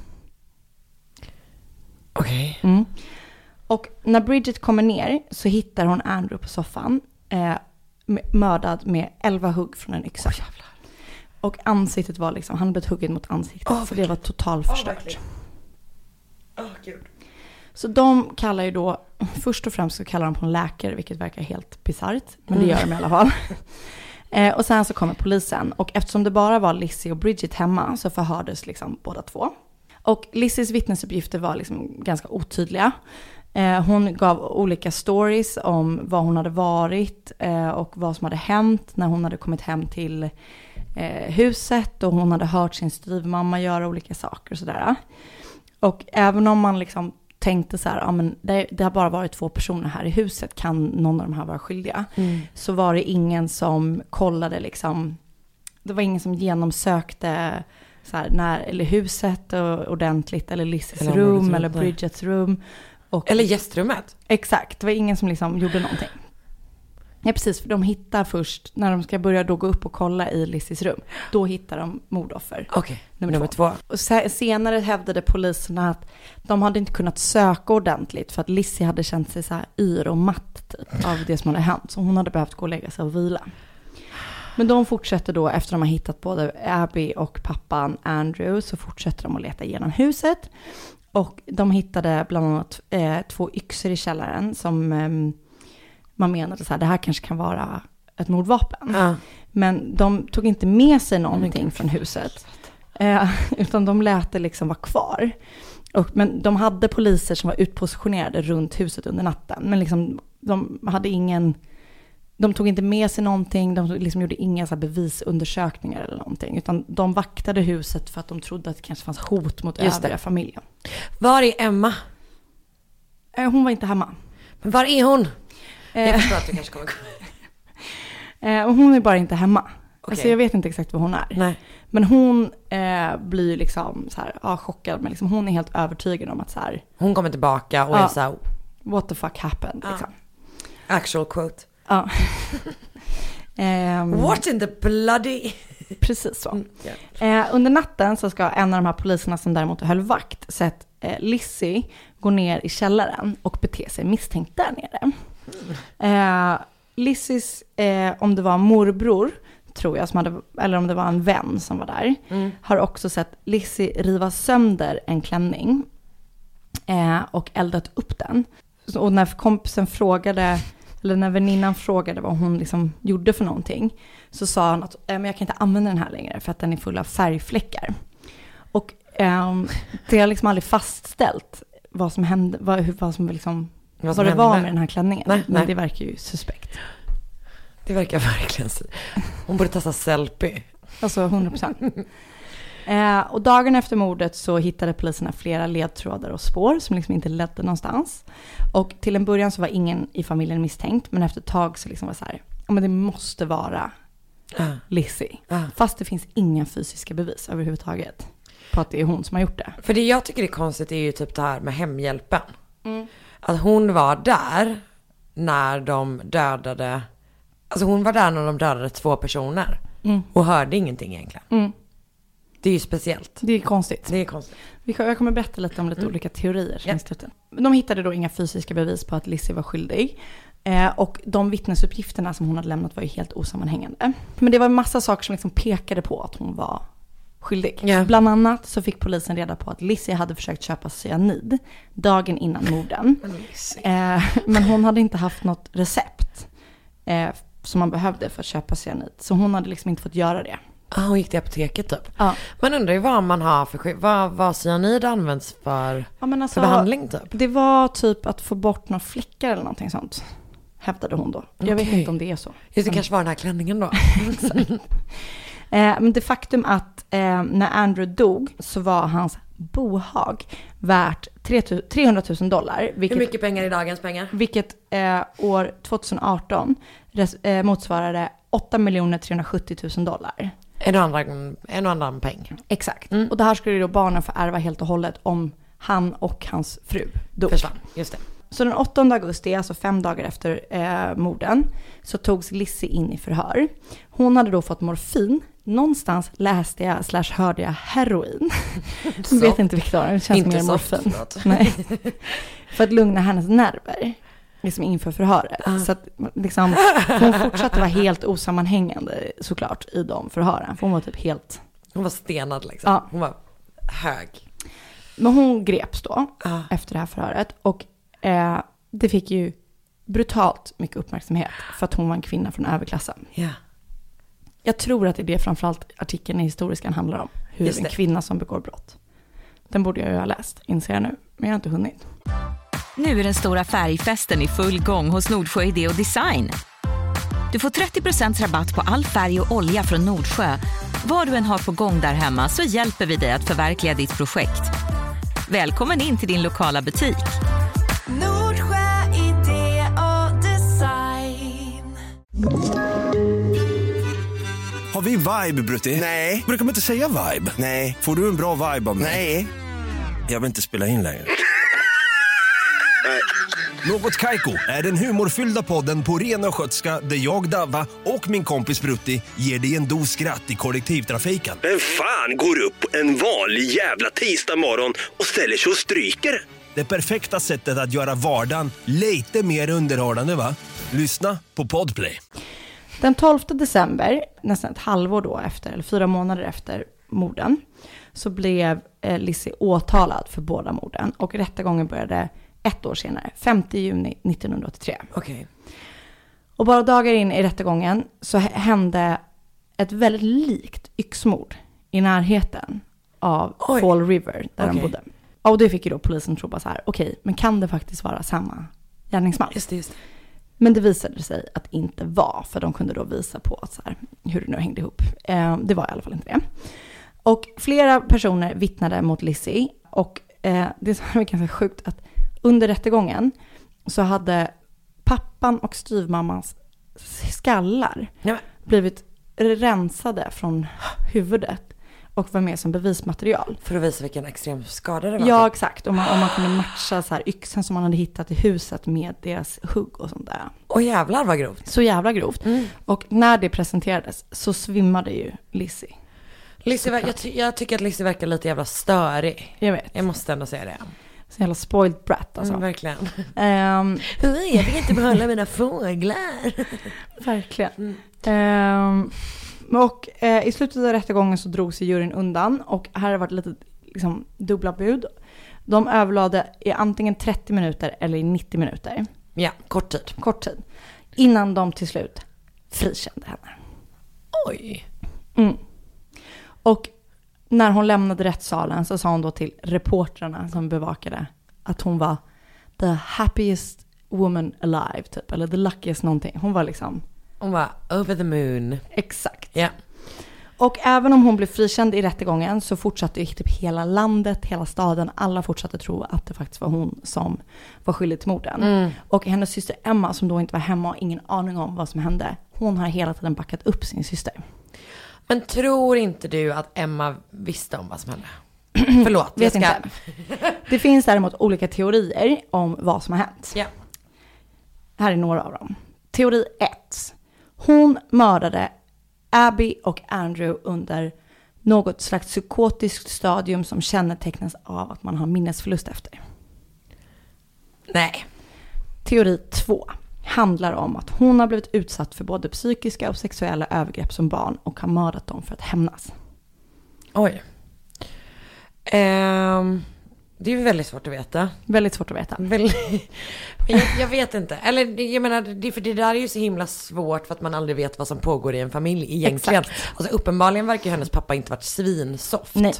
Okej. Okay. Mm. Och när Bridget kommer ner så hittar hon Andrew på soffan. Eh, mördad med elva hugg från en yxa. Oh, och ansiktet var liksom, han blev huggen mot ansiktet. Oh, så det var totalt förstört. Åh, oh, gud. Så de kallar ju då, först och främst så kallar de på en läkare, vilket verkar helt bizarrt. Men det gör de i alla fall. eh, och sen så kommer polisen. Och eftersom det bara var Lizzie och Bridget hemma så förhördes liksom båda två. Och Lizzies vittnesuppgifter var liksom ganska otydliga. Eh, hon gav olika stories om vad hon hade varit eh, och vad som hade hänt när hon hade kommit hem till eh, huset. Och hon hade hört sin styvmamma göra olika saker och sådär. Och även om man liksom tänkte så här, ja, men det, det har bara varit två personer här i huset, kan någon av de här vara skyldiga? Mm. Så var det ingen som kollade liksom, det var ingen som genomsökte så här, när, eller huset ordentligt, eller Lizzies eller rum, eller Bridgets rum. Och, eller gästrummet. Exakt, det var ingen som liksom gjorde någonting. Ja, precis, för de hittar först, när de ska börja då gå upp och kolla i Lizzies rum, då hittar de mordoffer. Okej, okay. nummer, nummer två. två. Och senare hävdade poliserna att de hade inte kunnat söka ordentligt för att Lizzie hade känt sig så här yr och matt typ, av det som hade hänt. Så hon hade behövt gå och lägga sig och vila. Men de fortsätter då, efter de har hittat både Abby och pappan Andrew, så fortsätter de att leta igenom huset. Och de hittade bland annat eh, två yxor i källaren som eh, man menade så här, det här kanske kan vara ett mordvapen. Ja. Men de tog inte med sig någonting mm. från huset. Eh, utan de lät det liksom vara kvar. Och, men de hade poliser som var utpositionerade runt huset under natten. Men liksom, de hade ingen... De tog inte med sig någonting, de liksom gjorde inga så här bevisundersökningar eller någonting. Utan de vaktade huset för att de trodde att det kanske fanns hot mot Just övriga det. familjen. Var är Emma? Eh, hon var inte hemma. Men var är hon? Eh, jag förstår att du kanske kommer eh, och hon är bara inte hemma. Okay. Alltså jag vet inte exakt var hon är. Nej. Men hon eh, blir liksom så här, ja, chockad. Men liksom, hon är helt övertygad om att så här... Hon kommer tillbaka och ja, är så här... What the fuck happened? Ja. Liksom. Actual quote. Ja. um, What in the bloody... Precis så. Mm, yeah. eh, under natten så ska en av de här poliserna som däremot höll vakt sett eh, Lizzie gå ner i källaren och bete sig misstänkt där nere. Mm. Eh, Lizzies, eh, om det var morbror, tror jag, som hade, eller om det var en vän som var där, Mm. har också sett Lizzie riva sönder en klänning eh, och eldat upp den. Så, och när kompisen frågade, eller när väninnan frågade vad hon liksom gjorde för någonting, så sa han att eh, men jag kan inte använda den här längre för att den är full av färgfläckar. Och eh, det har liksom aldrig fastställt vad som hände, vad, hur, vad som liksom, Vad som vad det hände? var med den här klänningen. Nej, Men nej. det verkar ju suspekt. Det verkar verkligen så. Hon borde testa selfie. Alltså hundra procent. Eh, och dagen efter mordet så hittade poliserna flera ledtrådar och spår som liksom inte ledde någonstans. Och till en början så var ingen i familjen misstänkt, men efter ett tag så liksom var det så här, ja men det måste vara Ah. Lizzie. Ah. Fast det finns inga fysiska bevis överhuvudtaget på att det är hon som har gjort det. För det jag tycker är konstigt är ju typ det här med hemhjälpen. Mm. Att hon var där när de dödade, alltså hon var där när de dödade två personer Mm. och hörde ingenting egentligen. Mm. Det är ju speciellt. Det är konstigt. Det är konstigt. Vi kan- Jag kommer berätta lite om lite Mm. olika teorier som Ja. är stöten. Men de hittade då inga fysiska bevis på att Lizzie var skyldig. Eh, och de vittnesuppgifterna som hon hade lämnat var ju helt osammanhängande. Men det var en massa saker som liksom pekade på att hon var skyldig. Ja. Bland annat så fick polisen reda på att Lizzie hade försökt köpa cyanid dagen innan morden. Eh, men hon hade inte haft något recept eh, som man behövde för att köpa cyanid. Så hon hade liksom inte fått göra det. Ah, hon gick till apoteket typ. Ja. Man undrar ju vad man har för, vad, vad cyanid används för, Ja, men alltså, för behandling typ. Det var typ att få bort några fläckar eller någonting sånt, hävdade hon då. Jag vet Okej. inte om det är så. Just det, kanske var den här klänningen då. Eh, men det faktum att eh, när Andrew dog så var hans bohag värt trehundratusen dollar. Vilket, Hur mycket pengar i dagens pengar? vilket eh, år tjugoarton res, eh, motsvarade åtta miljoner trehundrasjuttiotusen dollar. En och annan, en och annan peng. Exakt. Mm. Och det här skulle ju då barnen få ärva helt och hållet om han och hans fru dog. Försvann, just det. Så den åttonde augusti, alltså fem dagar efter eh, morden, så togs Lizzie in i förhör. Hon hade då fått morfin. Någonstans läste jag slash hörde jag heroin. Jag vet inte vilket det känns Inte mer så, morfin. förlåt. Nej. För att lugna hennes nerver. Liksom inför förhöret. Ah. Så att liksom, hon fortsatte vara helt osammanhängande såklart i de förhören. För hon var typ helt... Hon var stenad liksom. Ja. Hon var hög. Men hon greps då Ah. efter det här förhöret. Och eh, det fick ju brutalt mycket uppmärksamhet för att hon var en kvinna från överklassen. Ja. Jag tror att det är det framförallt artikeln i Historiskan handlar om. Hur Just en det. kvinna som begår brott. Den borde jag ju ha läst, inser jag nu. Men jag har inte hunnit. Nu är den stora färgfesten i full gång hos Nordsjö Idé och Design. Du får trettio procent rabatt på all färg och olja från Nordsjö. Vad du än har på gång där hemma så hjälper vi dig att förverkliga ditt projekt. Välkommen in till din lokala butik. Nordsjö idé och design. Har vi vibe, Brutti? Nej. Brukar man inte säga vibe? Nej. Får du en bra vibe av mig? Nej. Jag vill inte spela in längre. Något Kaiko är den humorfyllda podden på ren och skötska där jag, Davva och min kompis Brutti ger dig en dos skratt i kollektivtrafiken. Vem fan går upp en vanlig jävla tisdag morgon och ställer sig och stryker? Det perfekta sättet att göra vardagen lite mer underhållande, va? Lyssna på Podplay. Den tolfte december, nästan ett halvår då efter, eller fyra månader efter morden, så blev eh, Lizzie åtalad för båda morden. Och rättegången började ett år senare, femte juni nittonhundraåttiotre. Okej. Och bara dagar in i rättegången så h- hände ett väldigt likt yxmord i närheten av Oj. Fall River där de Okej. bodde. Och det fick ju då polisen tro bara så här, okej, men kan det faktiskt vara samma gärningsman? Just det, just det. Men det visade sig att inte var, för de kunde då visa på att så här, hur det nu hängde ihop. Eh, det var i alla fall inte det. Och flera personer vittnade mot Lizzie. Och eh, det som är ganska sjukt att under rättegången så hade pappan och styvmammans skallar Ja, men, blivit rensade från huvudet och var med som bevismaterial. för att visa vilken extrem skada det var. Ja, exakt. Om man, om man kunde matcha så här yxan som man hade hittat i huset med deras hugg och sånt där. Åh jävlar vad grovt. Så jävla grovt. Mm. Och när det presenterades så svimmade ju Lizzie. Lizzie, ver- jag, ty- jag tycker att Lizzie verkar lite jävla störig. Jag vet. Jag måste ändå säga det. Så jävla spoiled brat alltså. Mm, verkligen. Ehm, Jag fick inte behålla mina fåglar. verkligen. Ehm, Och eh, i slutet av rättegången så drog sig juryn undan. Och här har det varit lite liksom, dubbla bud. De överlade i antingen trettio minuter eller i nittio minuter. Ja, kort tid. Kort tid. Innan de till slut frikände henne. Oj. Mm. Och när hon lämnade rättssalen så sa hon då till reportrarna som bevakade att hon var the happiest woman alive typ. Eller the luckiest någonting. Hon var liksom... Hon var over the moon. Exakt. Ja. Och även om hon blev frikänd i rättegången så fortsatte ju typ hela landet, hela staden, alla fortsatte tro att det faktiskt var hon som var skyldig till morden. Mm. Och hennes syster Emma, som då inte var hemma och ingen aning om vad som hände, hon har hela tiden backat upp sin syster. Men tror inte du att Emma visste om vad som hände? Förlåt, Vet jag ska... inte. Det finns däremot olika teorier om vad som har hänt. Ja. Här är några av dem. Teori ett. Hon mördade Abby och Andrew under något slags psykotiskt stadium som kännetecknas av att man har minnesförlust efter. Nej. Teori två handlar om att hon har blivit utsatt för både psykiska och sexuella övergrepp som barn och har mördat dem för att hämnas. Oj. Um, det är ju väldigt svårt att veta. Väldigt svårt att veta. Väldigt... jag, jag vet inte. Eller jag menar, det, för det där är ju så himla svårt för att man aldrig vet vad som pågår i en familj egentligen. Exakt. Alltså uppenbarligen verkar ju hennes pappa inte varit svinsoft. Nej.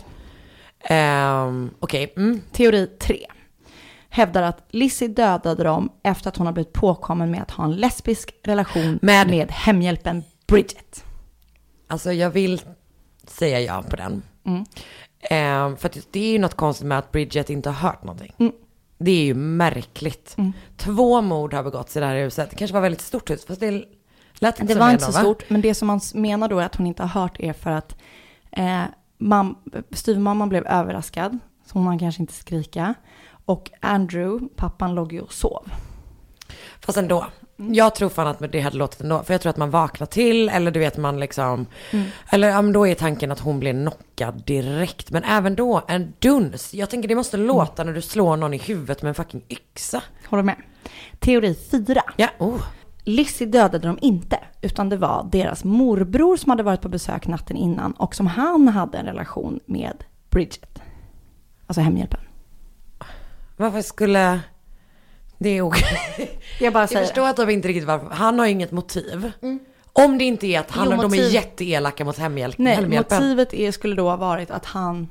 Um, Okej. Okay. Mm. Teori tre hävdar att Lizzie dödade dem efter att hon har blivit påkommen med att ha en lesbisk relation med, med hemhjälpen Bridget. Alltså jag vill säga ja på den. Mm. Um, för att det är ju något konstigt med att Bridget inte har hört någonting. Mm. Det är ju märkligt. Mm. Två mord har begåtts i det här huset. Det kanske var väldigt stort hus, fast det lät inte Det som var inte då, så va? stort, men det som man menar då är att hon inte har hört är för att eh, mam- styvmamman blev överraskad, så hon kanske inte skrika. Och Andrew, pappan, låg ju och sov. Fast ändå. Mm. Jag tror fan att det hade låtit ändå. För jag tror att man vaknar till. Eller du vet man liksom. Mm. Eller ja, men då är tanken att hon blir knockad direkt. Men även då en duns. Jag tänker det måste låta mm. när du slår någon i huvudet med en fucking yxa. Håller med. Teori fyra. Ja, oh. Lizzie dödade dem inte. Utan det var deras morbror som hade varit på besök natten innan. Och som han hade en relation med Bridget. Alltså hemhjälpen. Varför skulle... Det är okej. Jag bara säger. Jag förstår att de inte riktigt varför. Han har inget motiv. Mm. Om det inte är att han, jo, de är jätteelaka mot hemhjälpen. Nej, hemhjälpen. Motivet är, skulle då ha varit att han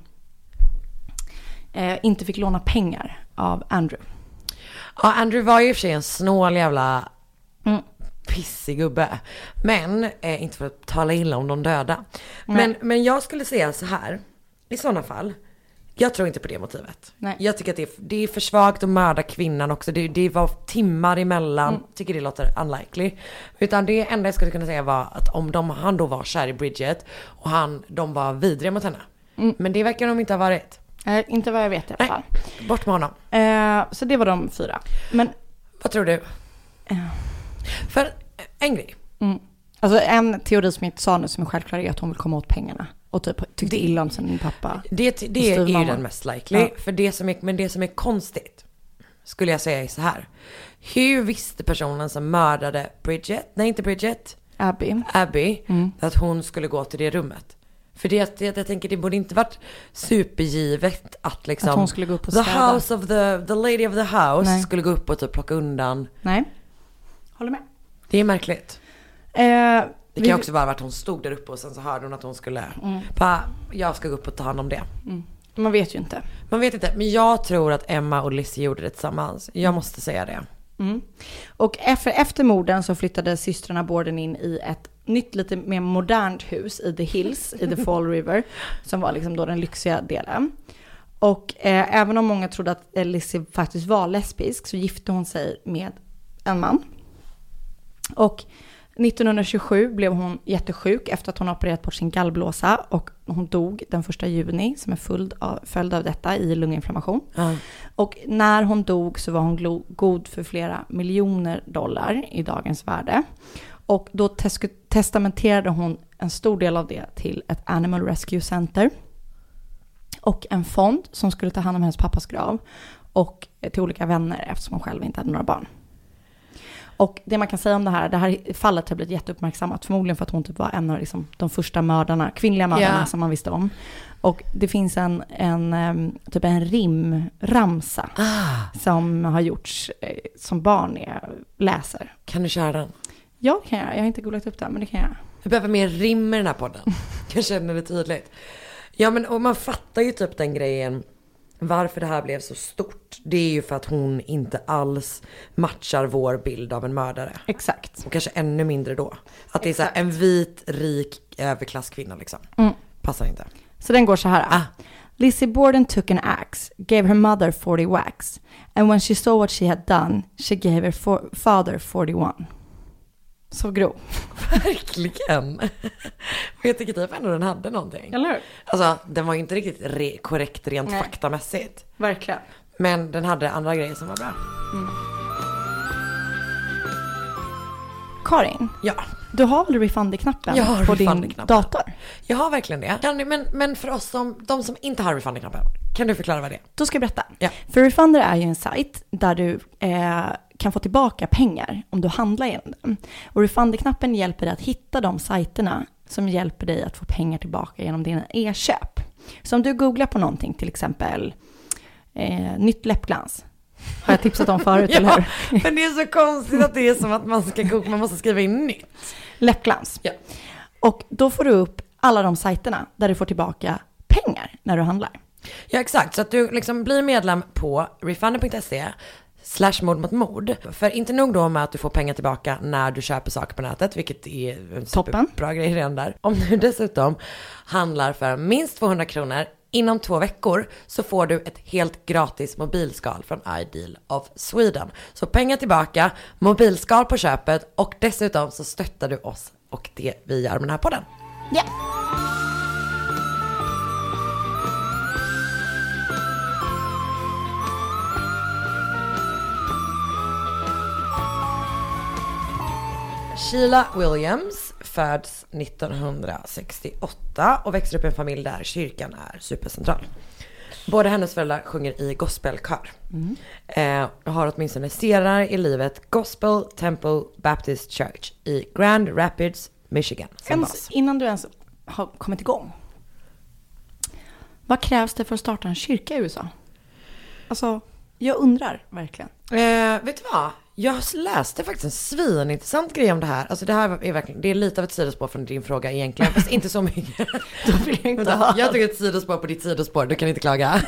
eh, inte fick låna pengar av Andrew. Ja, Andrew var ju i och för sig en snål jävla mm. pissig gubbe. Men, eh, inte för att tala illa om de döda. Men, men jag skulle säga så här. I sådana fall. Jag tror inte på det motivet. Nej. Jag tycker att det är, det är för svagt att mörda kvinnan också. Det, det var timmar emellan. Mm. Tycker det låter unlikely. Utan det enda jag skulle kunna säga var att om de, han då var kär i Bridget och han, de var vidriga mot henne. Mm. Men det verkar de inte ha varit. Eh, inte vad jag vet i alla fall. Nej, bort med honom. Eh, så det var de fyra. Men vad tror du? Eh. För en grej. Mm. Alltså en teori som jag inte sa nu som är självklar är att hon vill komma åt pengarna. Och typ tyckte det, illa om sin pappa. Det, det är ju den mest likely. Ja. För det som är, men det som är konstigt skulle jag säga är så här. Hur visste personen som mördade Bridget, nej inte Bridget, Abby, Abby mm. att hon skulle gå till det rummet? För det, det, jag tänker det borde inte varit supergivet att liksom att hon skulle gå upp och the städa. house of the, the lady of the house nej. skulle gå upp och typ plocka undan. Nej, håller med. Det är märkligt. Eh, Det kan också vara att hon stod där uppe och sen så hörde hon att hon skulle mm. pa, jag ska gå upp och ta hand om det. Mm. Man vet ju inte. Man vet inte, men jag tror att Emma och Lizzie gjorde det tillsammans. Jag måste säga det. Mm. Och efter, efter morden så flyttade systrarna Borden in i ett nytt lite mer modernt hus i The Hills, i The Fall River, som var liksom då den lyxiga delen. Och eh, även om många trodde att eh, Lizzie faktiskt var lesbisk så gifte hon sig med en man. Och nittonhundratjugosju blev hon jättesjuk efter att hon opererat bort sin gallblåsa och hon dog den första juni som är följd av, följd av detta i lunginflammation. Mm. Och när hon dog så var hon glo- god för flera miljoner dollar i dagens värde. Och då tes- testamenterade hon en stor del av det till ett Animal Rescue Center och en fond som skulle ta hand om hennes pappas grav och till olika vänner eftersom hon själv inte hade några barn. Och det man kan säga om det här, det här fallet har blivit jätteuppmärksammat, förmodligen för att hon typ var en av liksom, de första mördarna, kvinnliga mördarna yeah. som man visste om. Och det finns en, en typ en rimramsa ah. som har gjorts som barn är, läser. Kan du köra den? Ja, det kan jag. Jag har inte googlat upp den, men det kan jag. Vi behöver mer rim i den här podden. Jag känner det tydligt. Ja, men och man fattar ju typ den grejen. Varför det här blev så stort. Det är ju för att hon inte alls matchar vår bild av en mördare. Exakt. Och kanske ännu mindre då. Att det är så här, en vit, rik överklasskvinna liksom. Mm. Passar inte. Så den går så här. Ah. Lizzie Borden took an axe, gave her mother forty whacks. And when she saw what she had done, she gave her for- father forty-one. Så grov. Verkligen. Och jag tycker typ ändå den hade någonting. Eller hur? Alltså, den var ju inte riktigt re- korrekt rent Nej. faktamässigt. Verkligen. Men den hade andra grejer som var bra. Mm. Karin? Ja. Du har väl refund-knappen på din dator? Jag har verkligen det. Kan du, men, men för oss som, de som inte har refund-knappen, kan du förklara vad det är? Då ska jag berätta. Ja. För Refunder är ju en sajt där du eh, kan få tillbaka pengar om du handlar genom den. Och Refunder-knappen hjälper dig att hitta de sajterna som hjälper dig att få pengar tillbaka genom dina e-köp. Så om du googlar på någonting, till exempel eh, nytt läppglans. Har jag tipsat om förut, ja, eller hur? Men det är så konstigt att det är som att man ska googla, man måste skriva in nytt. Läppglans. Ja. Och då får du upp alla de sajterna där du får tillbaka pengar när du handlar. Ja, exakt. Så att du liksom blir medlem på refunder punkt se slash mord mot mord. För inte nog då med att du får pengar tillbaka när du köper saker på nätet, vilket är en superbra grej redan där. Om du dessutom handlar för minst tvåhundra kronor inom två veckor så får du ett helt gratis mobilskal från Ideal of Sweden. Så pengar tillbaka, mobilskal på köpet och dessutom så stöttar du oss och det vi gör med den här podden. Ja. Yeah. Sheila Williams föds nittonhundrasextioåtta och växer upp i en familj där kyrkan är supercentral. Båda hennes föräldrar sjunger i gospelkör. Mm. Eh, och har åtminstone stenar i livet Gospel Temple Baptist Church i Grand Rapids, Michigan. Ens, innan du ens har kommit igång. Vad krävs det för att starta en kyrka i U S A? Alltså, jag undrar verkligen. Eh, vet du vad? Jag läste faktiskt en svinintressant grej om det här. Alltså det här är verkligen, det är lite av ett sidospår från din fråga egentligen. Fast inte så mycket. Då vill jag inte ha. Jag tog ett sidospår på ditt sidospår, du kan inte klaga.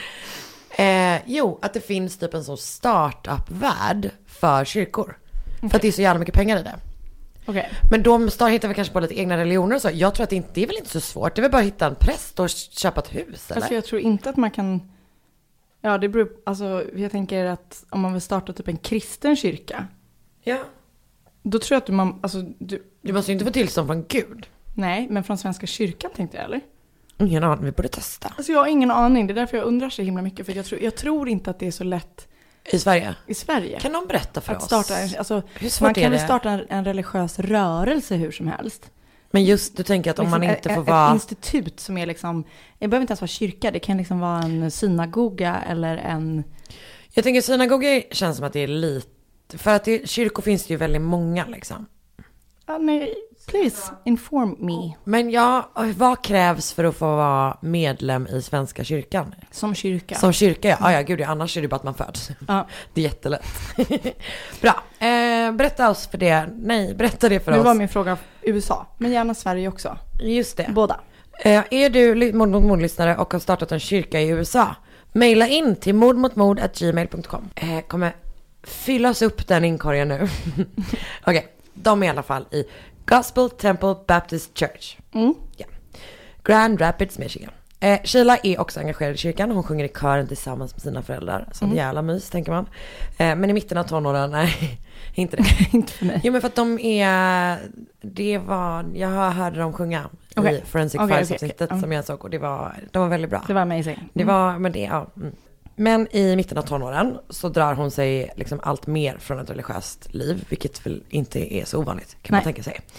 eh, jo, att det finns typ en sån startup-värld för kyrkor. Okay. För att det är så jävla mycket pengar i det. Okay. Men de start, hittar väl kanske på lite egna religioner och så. Jag tror att det, inte, det är väl inte så svårt. Det är väl bara att hitta en präst och köpa ett hus, eller? Alltså jag tror inte att man kan... Ja, det beror, alltså jag tänker att om man vill starta typ en kristen kyrka. Ja. Då tror jag att du, man, alltså du... Du måste ju inte få tillstånd från Gud. Nej, men från Svenska kyrkan tänkte jag, eller? Ingen aning, vi borde testa. Alltså jag har ingen aning, det är därför jag undrar så himla mycket. För jag tror, jag tror inte att det är så lätt... I Sverige? I Sverige. Kan någon berätta för att oss? Starta en, alltså, hur svårt man kan är väl det? starta en, en religiös rörelse hur som helst. Men just, du tänker att om liksom man inte ett, får vara... Ett institut som är liksom... Det behöver inte ens vara kyrka, det kan liksom vara en synagoga eller en... Jag tänker synagoga känns som att det är lite... För att det, kyrkor finns det ju väldigt många liksom. Ja, nej, please inform me. Men ja, vad krävs för att få vara medlem i Svenska kyrkan? Som kyrka. Som kyrka, ja. Ah, ja, gud, annars är det bara att man föds. Ja. Det är jättelätt. Bra. Eh, berätta oss för det. Nej, berätta det för nu oss. Nu var min fråga U S A, men gärna Sverige också. Just det. Båda. Eh, är du mord mot mord-lyssnare och har startat en kyrka i U S A? Maila in till mordmotmord at gmail dot com. Eh, kommer fyllas upp den inkorgen nu. Okej, okay. De är i alla fall i Gospel Temple Baptist Church. Mm. Ja. Grand Rapids, Michigan. Eh, Sheila är också engagerad i kyrkan. Hon sjunger i kören tillsammans med sina föräldrar. Så mm. jävla mys, tänker man. Eh, men i mitten av tonåren, nej, inte det. Inte för mig. Jo, men för att de är... Det var... Jag hörde dem sjunga okay. i Forensic okay, Files-avsnittet okay, okay. som jag såg. Och det var, de var väldigt bra. Det var amazing. Mm. Det var... Men det... Ja, mm. Men i mitten av tonåren så drar hon sig liksom allt mer från ett religiöst liv, vilket väl inte är så ovanligt kan Nej. man tänka sig.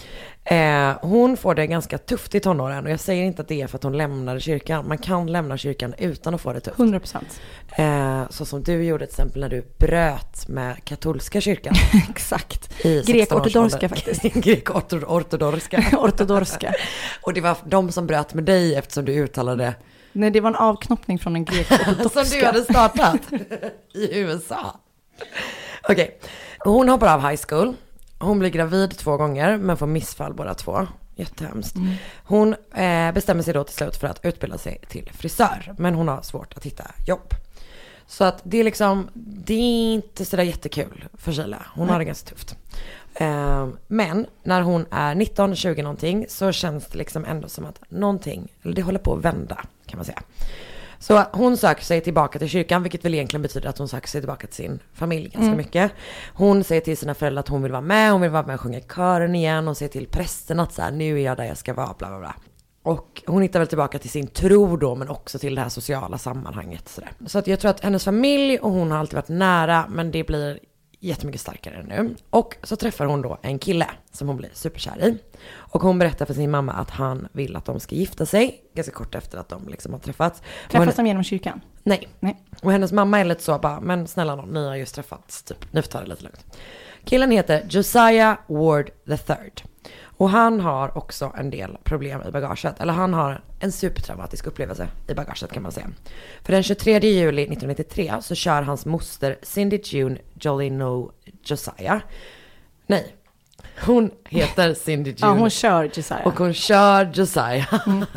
Eh, hon får det ganska tufft i tonåren och jag säger inte att det är för att hon lämnade kyrkan. Man kan lämna kyrkan utan att få det tufft. hundra procent. Eh, så som du gjorde till exempel när du bröt med katolska kyrkan. Exakt. I Grek-ortodorska faktiskt. Grek-ortodorska. Ortodorska. Och det var de som bröt med dig eftersom du uttalade Nej, det var en avknoppning från en grek-ortodorska. som du hade startat i U S A. Okej, okay. Hon hoppar av high school. Hon blir gravid två gånger men får missfall båda två. Jättehemskt. Mm. Hon eh, bestämmer sig då till slut för att utbilda sig till frisör. Men hon har svårt att hitta jobb. Så att det är liksom, det är inte sådär jättekul för Sheila. Hon mm. har det ganska tufft. Eh, men när hon är nitton tjugo någonting så känns det liksom ändå som att någonting, eller det håller på att vända kan man säga. Så hon söker sig tillbaka till kyrkan, vilket väl egentligen betyder att hon söker sig tillbaka till sin familj ganska mm. mycket. Hon säger till sina föräldrar att hon vill vara med, hon vill vara med och sjunga i kören igen. Hon säger till prästen att så här, nu är jag där jag ska vara, bla bla bla. Och hon hittar väl tillbaka till sin tro då, men också till det här sociala sammanhanget. Så, där. Så att jag tror att hennes familj och hon har alltid varit nära, men det blir jättemycket starkare nu. Och så träffar hon då en kille som hon blir superkär i. Och hon berättar för sin mamma att han vill att de ska gifta sig. Ganska kort efter att de liksom har träffats. Träffas de genom kyrkan? Nej. Nej. Och hennes mamma är lite så bara, men snälla någon, ni har just träffats. Typ, nu får ta det lite lugnt. Killen heter Josiah Ward the third. Och han har också en del problem i bagaget. Eller han har en supertraumatisk upplevelse i bagaget kan man säga. För den tjugotredje juli nittonhundranittiotre så kör hans moster Cindy June Jolino Josiah. Nej, hon heter Cindy June. Ja, hon kör Josiah. Och hon kör Josiah.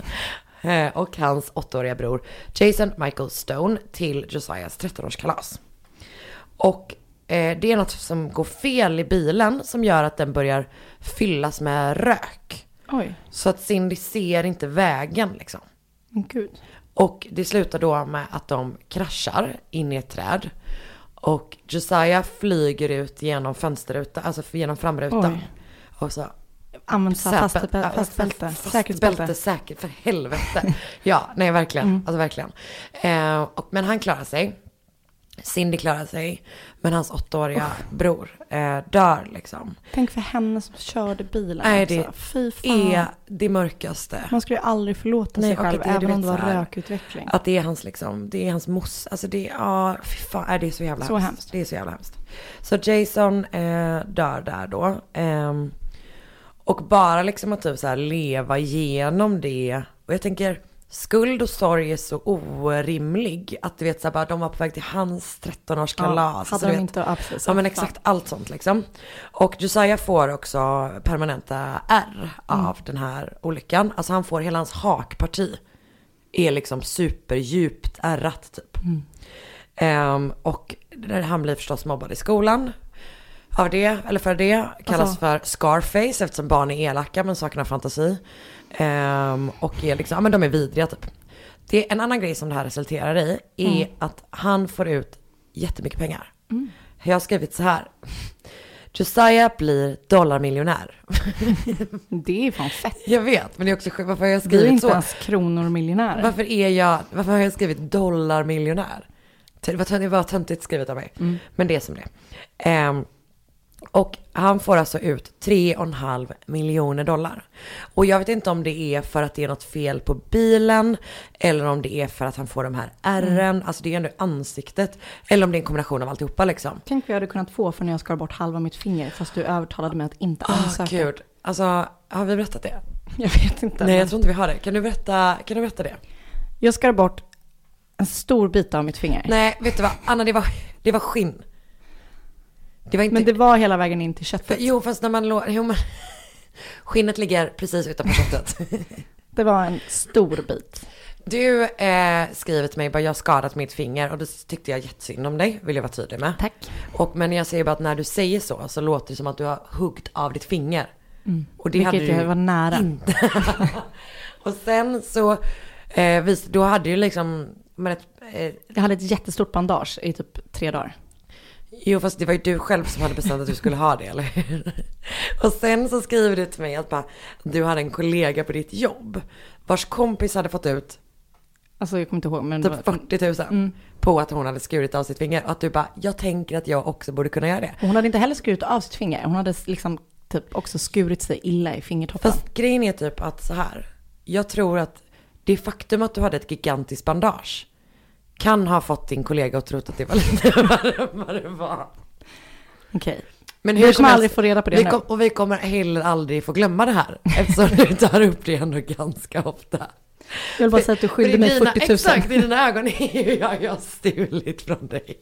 Mm. och hans åttaåriga bror Jason Michael Stone till Josiahs trettonårskalas. Och eh, det är något som går fel i bilen som gör att den börjar fyllas med rök. Oj. Så att Cindy ser inte vägen liksom. Gud. Och det slutar då med att de kraschar in i ett träd. Och Josiah flyger ut genom fönsterrutan, alltså genom framrutan. Oj. Och så använder fast, fast, fast, fast bälte. Säkerhetsbälte. Säkert, för helvete. Ja, nej verkligen. Mm. Alltså verkligen. Eh, och, men han klarar sig. Cindy klarar sig. Men hans åttaåriga oh. bror eh, dör liksom. Tänk för henne som körde bilen. Nej, det Fy fan. är det mörkaste. Man skulle ju aldrig förlåta sig nej, själv, det, även om det var rökutveckling. Att det är hans liksom, det är hans mos. Alltså det är, ja, fy fan, är det är så jävla så hemskt. hemskt. Det är så jävla hemskt. Så Jason eh, dör där då. Eh, och bara liksom att typ så här leva igenom det. Och jag tänker, skuld och sorg är så orimlig. Att du vet så här, bara de var på väg till hans trettonårskalas. Ja, hade de vet, inte absolut. Ja men exakt allt sånt liksom. Och Josiah får också permanenta ärr av mm. den här olyckan. Alltså han får hela hans hakparti. Är liksom superdjupt ärrat typ. Mm. Um, och han blir förstås mobbad i skolan. Av det, eller för det, kallas alltså för Scarface eftersom barn är elaka men saknar fantasi. Um, och är liksom, ja men de är vidriga typ. Det är en annan grej som det här resulterar i är mm. att han får ut jättemycket pengar. Mm. Jag har skrivit så här. Josiah blir dollarmiljonär. Det är fan fett. Jag vet, men det är också varför har jag skrivit så. Du är inte ens kronor miljonär. Varför är jag, varför har jag skrivit dollarmiljonär? Det var, det var töntigt skrivet av mig. Mm. Men det är som det. Um, Och han får alltså ut tre och en halv miljoner dollar. Och jag vet inte om det är för att det är något fel på bilen. Eller om det är för att han får de här ärren. Mm. Alltså det är ändå ansiktet. Eller om det är en kombination av alltihopa liksom. Tänk vad jag hade kunnat få för när jag skar bort halva mitt finger. Fast du övertalade mig att inte ansöka. Åh gud. Alltså har vi berättat det? Jag vet inte. Nej jag tror inte vi har det. Kan du berätta, kan du berätta det? Jag skar bort en stor bit av mitt finger. Nej vet du vad Anna, det var, det var skinn. Det var inte... Men det var hela vägen in till köttet. För, jo, fast när man låg... Jo, men... Skinnet ligger precis utanpå köttet. Det var en stor bit. Du eh, skriver till mig bara jag har skadat mitt finger. Och då tyckte jag jättesynd om dig, vill jag vara tydlig med. Tack. Och, men jag säger bara att när du säger så så låter det som att du har huggt av ditt finger. Mm. Och det vilket hade jag du var nära. Inte. Och sen så... Eh, vis, då hade ju liksom... Men ett, eh, jag hade ett jättestort bandage i typ tre dagar. Jo, fast det var ju du själv som hade bestämt att du skulle ha det, eller hur? Och sen så skriver du till mig att bara, du hade en kollega på ditt jobb vars kompis hade fått ut alltså jag kommer inte ihåg, men typ fyrtio tusen mm. på att hon hade skurit av sitt finger. Och att du bara, jag tänker att jag också borde kunna göra det. Hon hade inte heller skurit av sitt finger. Hon hade liksom typ också skurit sig illa i fingertoppen. Fast grejen är typ att så här. Jag tror att det faktum att du hade ett gigantiskt bandage kan ha fått din kollega att tro att det var lite värre än vad det var. Okej. Men Vi hur kommer som aldrig helst, få reda på det vi nu. kom, och vi kommer heller aldrig få glömma det här. Eftersom du tar upp det ändå ganska ofta. Jag vill bara säga att du För skyllde i mig dina- fyrtio tusen. Exakt, i dina ögon är ju jag, jag har stulit från dig.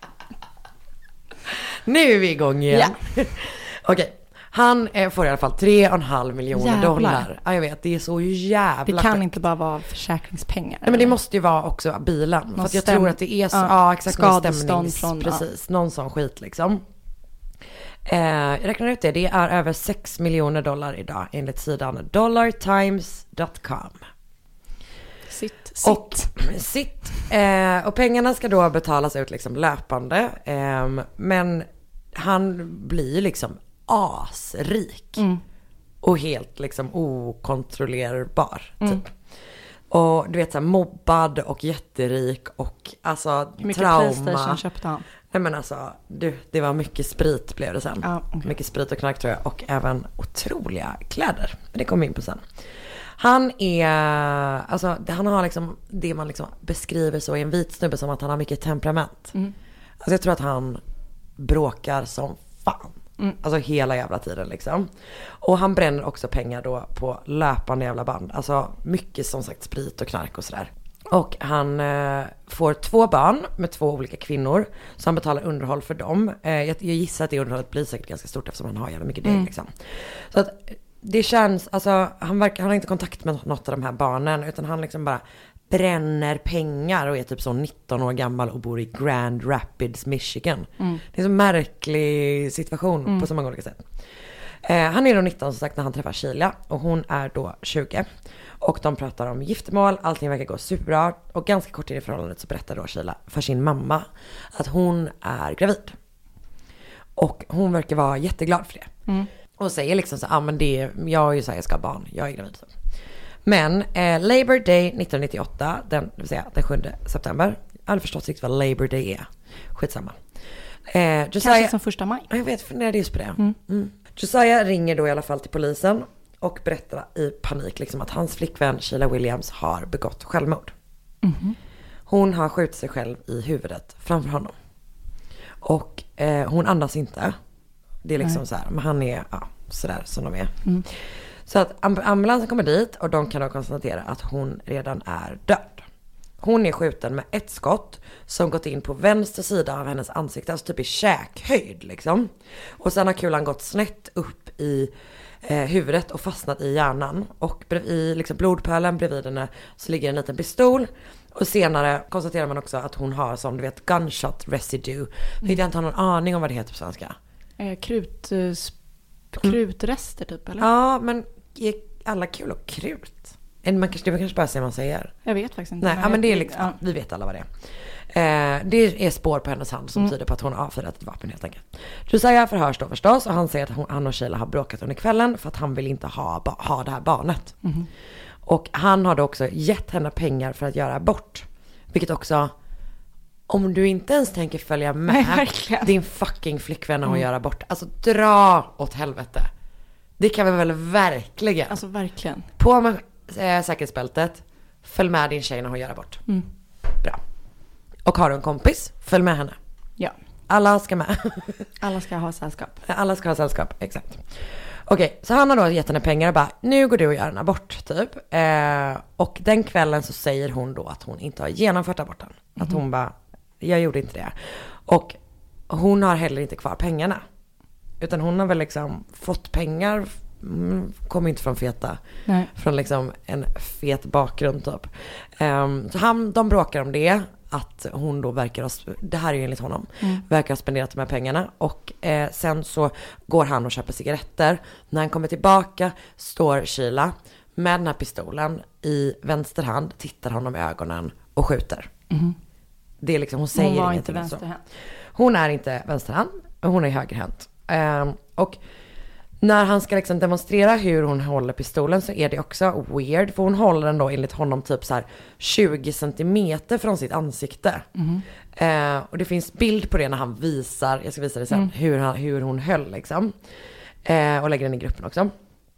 Nu är vi igång igen. Ja. Okej, han eh, får i alla fall tre och en halv miljoner Jävlar. dollar. Ja, jag vet, det är så jävla Det kan sjukt. inte bara vara försäkringspengar. Nej, men det måste ju vara också bilen. För att jag stäm- tror att det är så, ja, ja, exakt, någon skadestånd stämnings, från- precis, någon sån skit liksom. Eh, jag räknar ut det, det är över sex miljoner dollar idag enligt sidan dollar times dot com. Sitt, sitt. Och sitt. Eh, och pengarna ska då betalas ut liksom löpande. Eh, men han blir liksom asrik. Mm. Och helt liksom okontrollerbar. Mm. Typ. Och du vet så här, mobbad och jätterik och alltså Hur mycket trauma. PlayStation köpte han? Nej men alltså, du, det var mycket sprit blev det sen. Ja, okej. Mycket sprit och knark tror jag. Och även otroliga kläder. Men det kommer vi in på sen. Han är, alltså han har liksom det man liksom beskriver så i en vit snubbe som att han har mycket temperament. Mm. Alltså jag tror att han bråkar som fan. Mm. Alltså hela jävla tiden liksom. Och han bränner också pengar då på löpande jävla band. Alltså mycket som sagt sprit och knark och sådär. Och han eh, får två barn med två olika kvinnor. Så han betalar underhåll för dem. Eh, jag, jag gissar att det underhållet blir säkert ganska stort eftersom han har jävla mycket deg Mm. liksom. Så att det känns, alltså han, verkar, han har inte kontakt med något av de här barnen. Utan han liksom bara bränner pengar och är typ så nitton år gammal och bor i Grand Rapids, Michigan. Mm. Det är en så märklig situation Mm. på så många olika sätt. Eh, han är då nitton som sagt när han träffar Sheila och hon är då tjugo. Och de pratar om giftermål, allting verkar gå superbra. Och ganska kort in i förhållandet så berättar då Sheila för sin mamma att hon är gravid. Och hon verkar vara jätteglad för det. Mm. Och säger liksom så, ja ah, men det, jag är ju så här, jag ska ha barn, jag är gravid. Så. Men eh, Labor Day nittonhundranittioåtta, den, det vill säga den sjunde september. Jag hade förstått riktigt vad Labor Day är. Skitsamma. Eh, Josiah, Kanske som första maj. jag vet, funderade just på det. Mm. Mm. Josiah ringer då i alla fall till polisen och berättar i panik liksom att hans flickvän Sheila Williams har begått självmord. Mm. Hon har skjutit sig själv i huvudet framför honom. Och eh, hon andas inte. Det är liksom Nej. så här, men han är ja, sådär som de är. Mm. Så att amb- ambulansen kommer dit och de kan då konstatera att hon redan är död. Hon är skjuten med ett skott som gått in på vänster sida av hennes ansikte, alltså typ i käkhöjd liksom. Och sen har kulan gått snett upp i eh, huvudet och fastnat i hjärnan. Och i liksom blodpölen bredvid henne så ligger en liten pistol. Och senare konstaterar man också att hon har som du vet gunshot residue. Mm. Jag inte har någon aning om vad det heter på svenska. Eh, krut, eh, sp- krutrester typ eller? Ja, men är alla kulor krut? En- Man kanske, det kanske bara säger man säger. Jag vet faktiskt inte. Nej, ja, men det är jag- liksom, ja. vi vet alla vad det är. Eh, det är spår på hennes hand som Mm. tyder på att hon har avfyrat ett vapen helt enkelt. Josiah förhörs då förstås och han säger att hon, han och Sheila har bråkat under kvällen för att han vill inte ha, ba, ha det här barnet. Mhm. Och han har då också gett henne pengar för att göra abort. Vilket också, om du inte ens tänker följa med Nej, verkligen. din fucking flickvän när hon Mm. gör abort. Alltså dra åt helvete. Det kan vi väl verkligen. Alltså verkligen. På med äh, säkerhetsbältet. Följ med din tjej när hon gör abort. Mm. Bra. Och har du en kompis, följ med henne. Ja. Alla ska med. Alla ska ha sällskap. Alla ska ha sällskap, exakt. Okej, så han har då gett henne pengar och bara, nu går du och gör en abort typ. Eh, och den kvällen så säger hon då att hon inte har genomfört aborten. Att hon bara, jag gjorde inte det. Och hon har heller inte kvar pengarna. Utan hon har väl liksom fått pengar, mm, kommer inte från feta. Nej. Från liksom en fet bakgrund typ. Um, så han, de bråkar om det. Att hon då verkar ha, det här är ju enligt honom, Mm. verkar ha spenderat de här pengarna. Och eh, sen så går han och köper cigaretter. När han kommer tillbaka står Sheila med den här pistolen i vänster hand, tittar honom i ögonen och skjuter. Mhm. Det är liksom, hon säger Hon var ingenting. inte alltså. vänsterhänt. Hon är inte vänsterhand, hon är högerhänt. Um, och när han ska liksom demonstrera hur hon håller pistolen så är det också weird. För hon håller den då enligt honom typ så här tjugo centimeter från sitt ansikte. Mhm. Eh, och det finns bild på det när han visar, jag ska visa det sen, Mm. hur, han, hur hon höll liksom. Eh, och lägger den i gruppen också.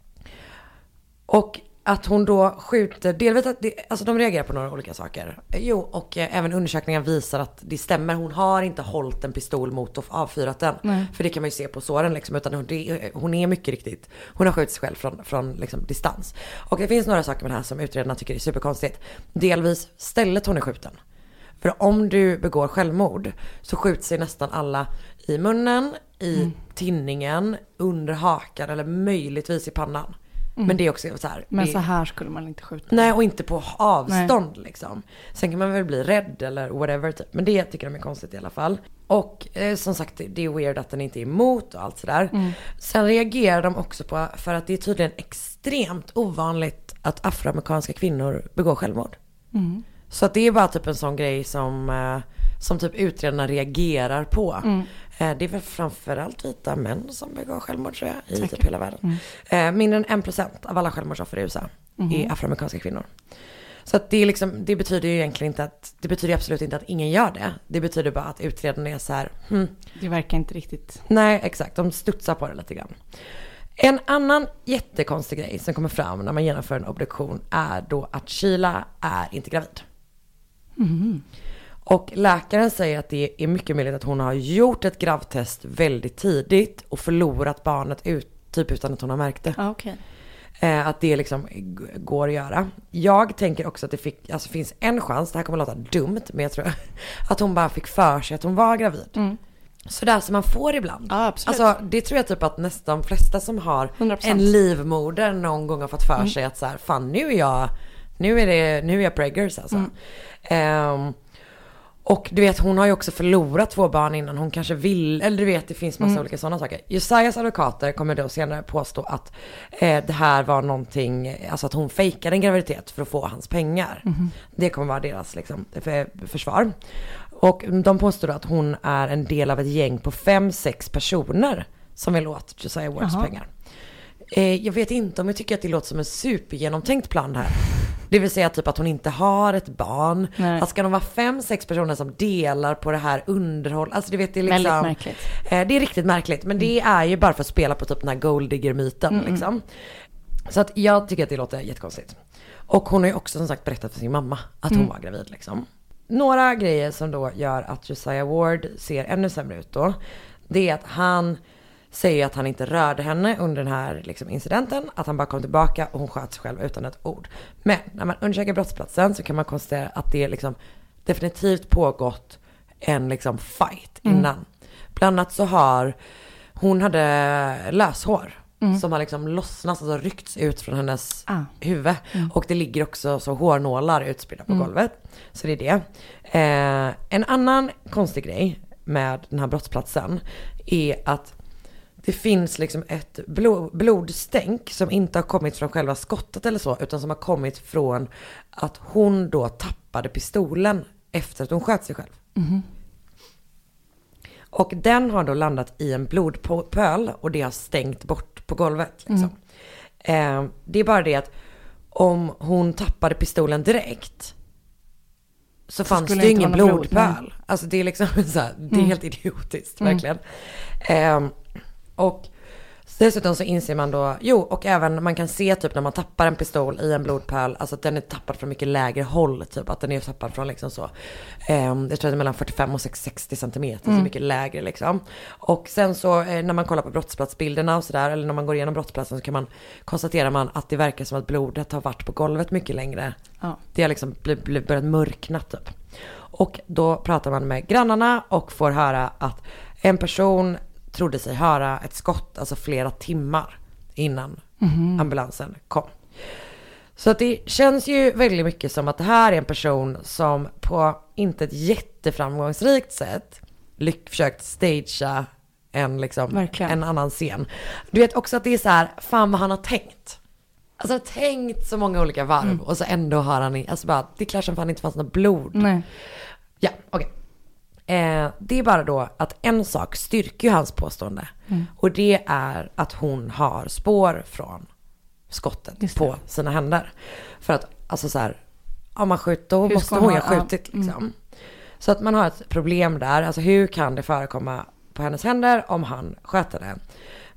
Och att hon då skjuter, delvis att det, alltså de reagerar på några olika saker. Jo, och eh, även undersökningar visar att det stämmer. Hon har inte hållit en pistol mot och avfyrat den. Nej. För det kan man ju se på såren liksom, utan hon, det, hon är mycket riktigt, hon har skjutit sig själv från, från liksom, distans. Och det finns några saker med det här som utredarna tycker är superkonstigt. Delvis stället hon är skjuten. För om du begår självmord så skjuts sig nästan alla i munnen, i mm. tinningen, under hakan eller möjligtvis i pannan. Mm. Men det är också så här. Men det, så här skulle man inte skjuta. Nej, och inte på avstånd nej. Liksom. Sen kan man väl bli rädd eller whatever typ. Men det tycker de är konstigt i alla fall. Och eh, som sagt, det är weird att den inte är emot och allt sådär. Mm. Sen reagerar de också på, för att det är tydligen extremt ovanligt att afroamerikanska kvinnor begår självmord. Mm. Så att det är bara typ en sån grej som, eh, som typ utredarna reagerar på. Mm. Eh, det är väl framförallt vita män som begår självmord tror jag, i typ hela världen. Mm. Eh, mindre än en procent av alla självmordsoffer i U S A mm. är afroamerikanska kvinnor. Så att det, är liksom, det betyder ju egentligen inte att, det betyder absolut inte att ingen gör det. Det betyder bara att utredarna är så här. Hmm. Det verkar inte riktigt. Nej, exakt. De studsar på det lite grann. En annan jättekonstig grej som kommer fram när man genomför en obduktion är då att Sheila är inte gravid. Mm. Och läkaren säger att det är mycket möjligt att hon har gjort ett gravtest väldigt tidigt och förlorat barnet ut, typ utan att hon har märkt det. Ah, okay. eh, att det liksom går att göra. Jag tänker också att det fick, alltså finns en chans, det här kommer att låta dumt, men jag tror att hon bara fick för sig att hon var gravid. Mm. Så där som man får ibland. Ja, absolut. Alltså det tror jag typ att nästan de flesta som har hundra procent en livmoder någon gång har fått för sig mm. att så här, fan nu är jag nu är det nu är jag preggers alltså. Mm. Um, och du vet, hon har ju också förlorat två barn innan hon kanske vill, eller du vet, det finns massa mm. olika sådana saker. Josiahs advokater kommer då senare påstå att eh, det här var någonting, alltså att hon fejkade en graviditet för att få hans pengar. Mm. Det kommer vara deras liksom, för, försvar. Och de påstår då att hon är en del av ett gäng på fem, sex personer som vill åt Josiah Wards Aha. pengar. Eh, jag vet inte om jag tycker att det låter som en supergenomtänkt plan här. Det vill säga typ att hon inte har ett barn. Nej. Att ska de vara fem, sex personer som delar på det här underhåll. Alltså det vet det är liksom. Väldigt märkligt. Eh, det är riktigt märkligt. Men det är ju bara för att spela på typ den här golddigger-myten mm. liksom. Så att jag tycker att det låter jättekonstigt. Och hon har ju också som sagt berättat för sin mamma att hon mm. var gravid liksom. Några grejer som då gör att Josiah Ward ser ännu sämre ut då. Det är att han säger att han inte rörde henne under den här liksom, incidenten. Att han bara kom tillbaka och hon sköt sig själv utan ett ord. Men när man undersöker brottsplatsen så kan man konstatera att det liksom definitivt pågått en liksom, fight mm. innan. Bland annat så har hon hade löshår. Mm. Som har liksom lossnat, alltså ryckts ut från hennes ah. huvud. Mm. Och det ligger också så hårnålar utspridda på mm. golvet. Så det är det. Eh, en annan konstig grej med den här brottsplatsen är att det finns liksom ett blod, blodstänk som inte har kommit från själva skottet eller så, utan som har kommit från att hon då tappade pistolen efter att hon sköt sig själv. Mm. Och den har då landat i en blodpöl och det har stängt bort på golvet. Liksom. Mm. Eh, det är bara det att om hon tappade pistolen direkt så, så fanns det ingen blodpöl. Blod. Alltså det är liksom så här, det är mm. helt idiotiskt, mm. verkligen. Eh, och dessutom så inser man då, jo och även man kan se typ när man tappar en pistol i en blodpöl, alltså att den är tappad från mycket lägre håll typ, att den är tappad från liksom så, eh, jag tror att det är mellan fyrtiofem och sextio centimeter, mm. så mycket lägre liksom. Och sen så eh, när man kollar på brottsplatsbilderna och sådär, eller när man går igenom brottsplatsen så kan man konstatera man att det verkar som att blodet har varit på golvet mycket längre. Ja. Det har liksom bl- bl- börjat mörkna typ. Och då pratar man med grannarna och får höra att en person trodde sig höra ett skott, alltså flera timmar innan mm. ambulansen kom. Så att det känns ju väldigt mycket som att det här är en person som på inte ett jätteframgångsrikt sätt lyck försökt stagea en, liksom, en annan scen. Du vet också att det är så här, fan vad han har tänkt. Alltså tänkt så många olika varv mm. och så ändå har han, alltså bara, det är klart som fan inte fanns något blod. Nej. Ja, okej. Okay. Eh, det är bara då att en sak styrker ju hans påstående. Mm. Och det är att hon har spår från skottet på sina händer. För att, alltså så här, om man skjuter, då hur måste hon ju ha skjutit liksom. Mm. Så att man har ett problem där. Alltså hur kan det förekomma på hennes händer om han sköter det?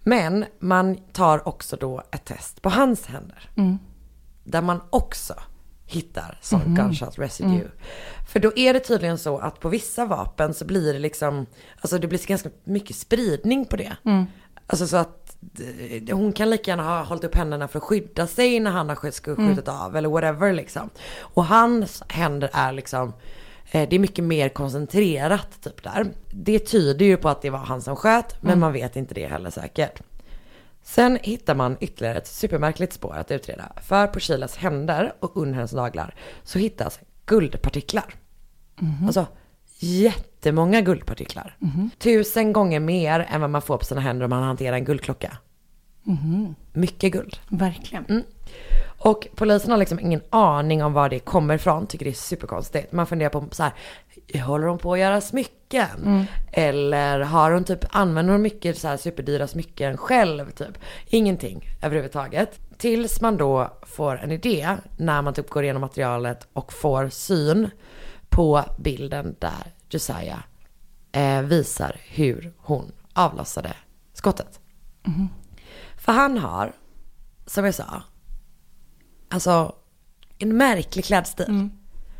Men man tar också då ett test på hans händer. Mm. Där man också hittar sån mm. gunshot residue. Mm. För då är det tydligen så att på vissa vapen så blir det liksom, alltså det blir ganska mycket spridning på det. Mm. Alltså så att hon kan lika gärna ha hållit upp händerna för att skydda sig när han har skjutit mm. av eller whatever liksom. Och hans händer är liksom, det är mycket mer koncentrerat typ där. Det tyder ju på att det var han som sköt, men mm. man vet inte det heller säkert. Sen hittar man ytterligare ett supermärkligt spår att utreda. För på Sheilas händer och under hennes naglar så hittas guldpartiklar. Mm. Alltså jättemånga guldpartiklar. Mm. Tusen gånger mer än vad man får på sina händer om man hanterar en guldklocka. Mm. Mycket guld. Verkligen. Mm. Och polisen har liksom ingen aning om var det kommer ifrån. Tycker det är superkonstigt. Man funderar på så här, håller de på att göra smycken? Mm. Eller har hon typ, använder hon mycket så här superdyra smycken själv typ? Ingenting överhuvudtaget. Tills man då får en idé när man typ går igenom materialet och får syn på bilden där Josiah eh, visar hur hon avlossade skottet. Mm. För han har, som jag sa, alltså en märklig klädstil. Mm.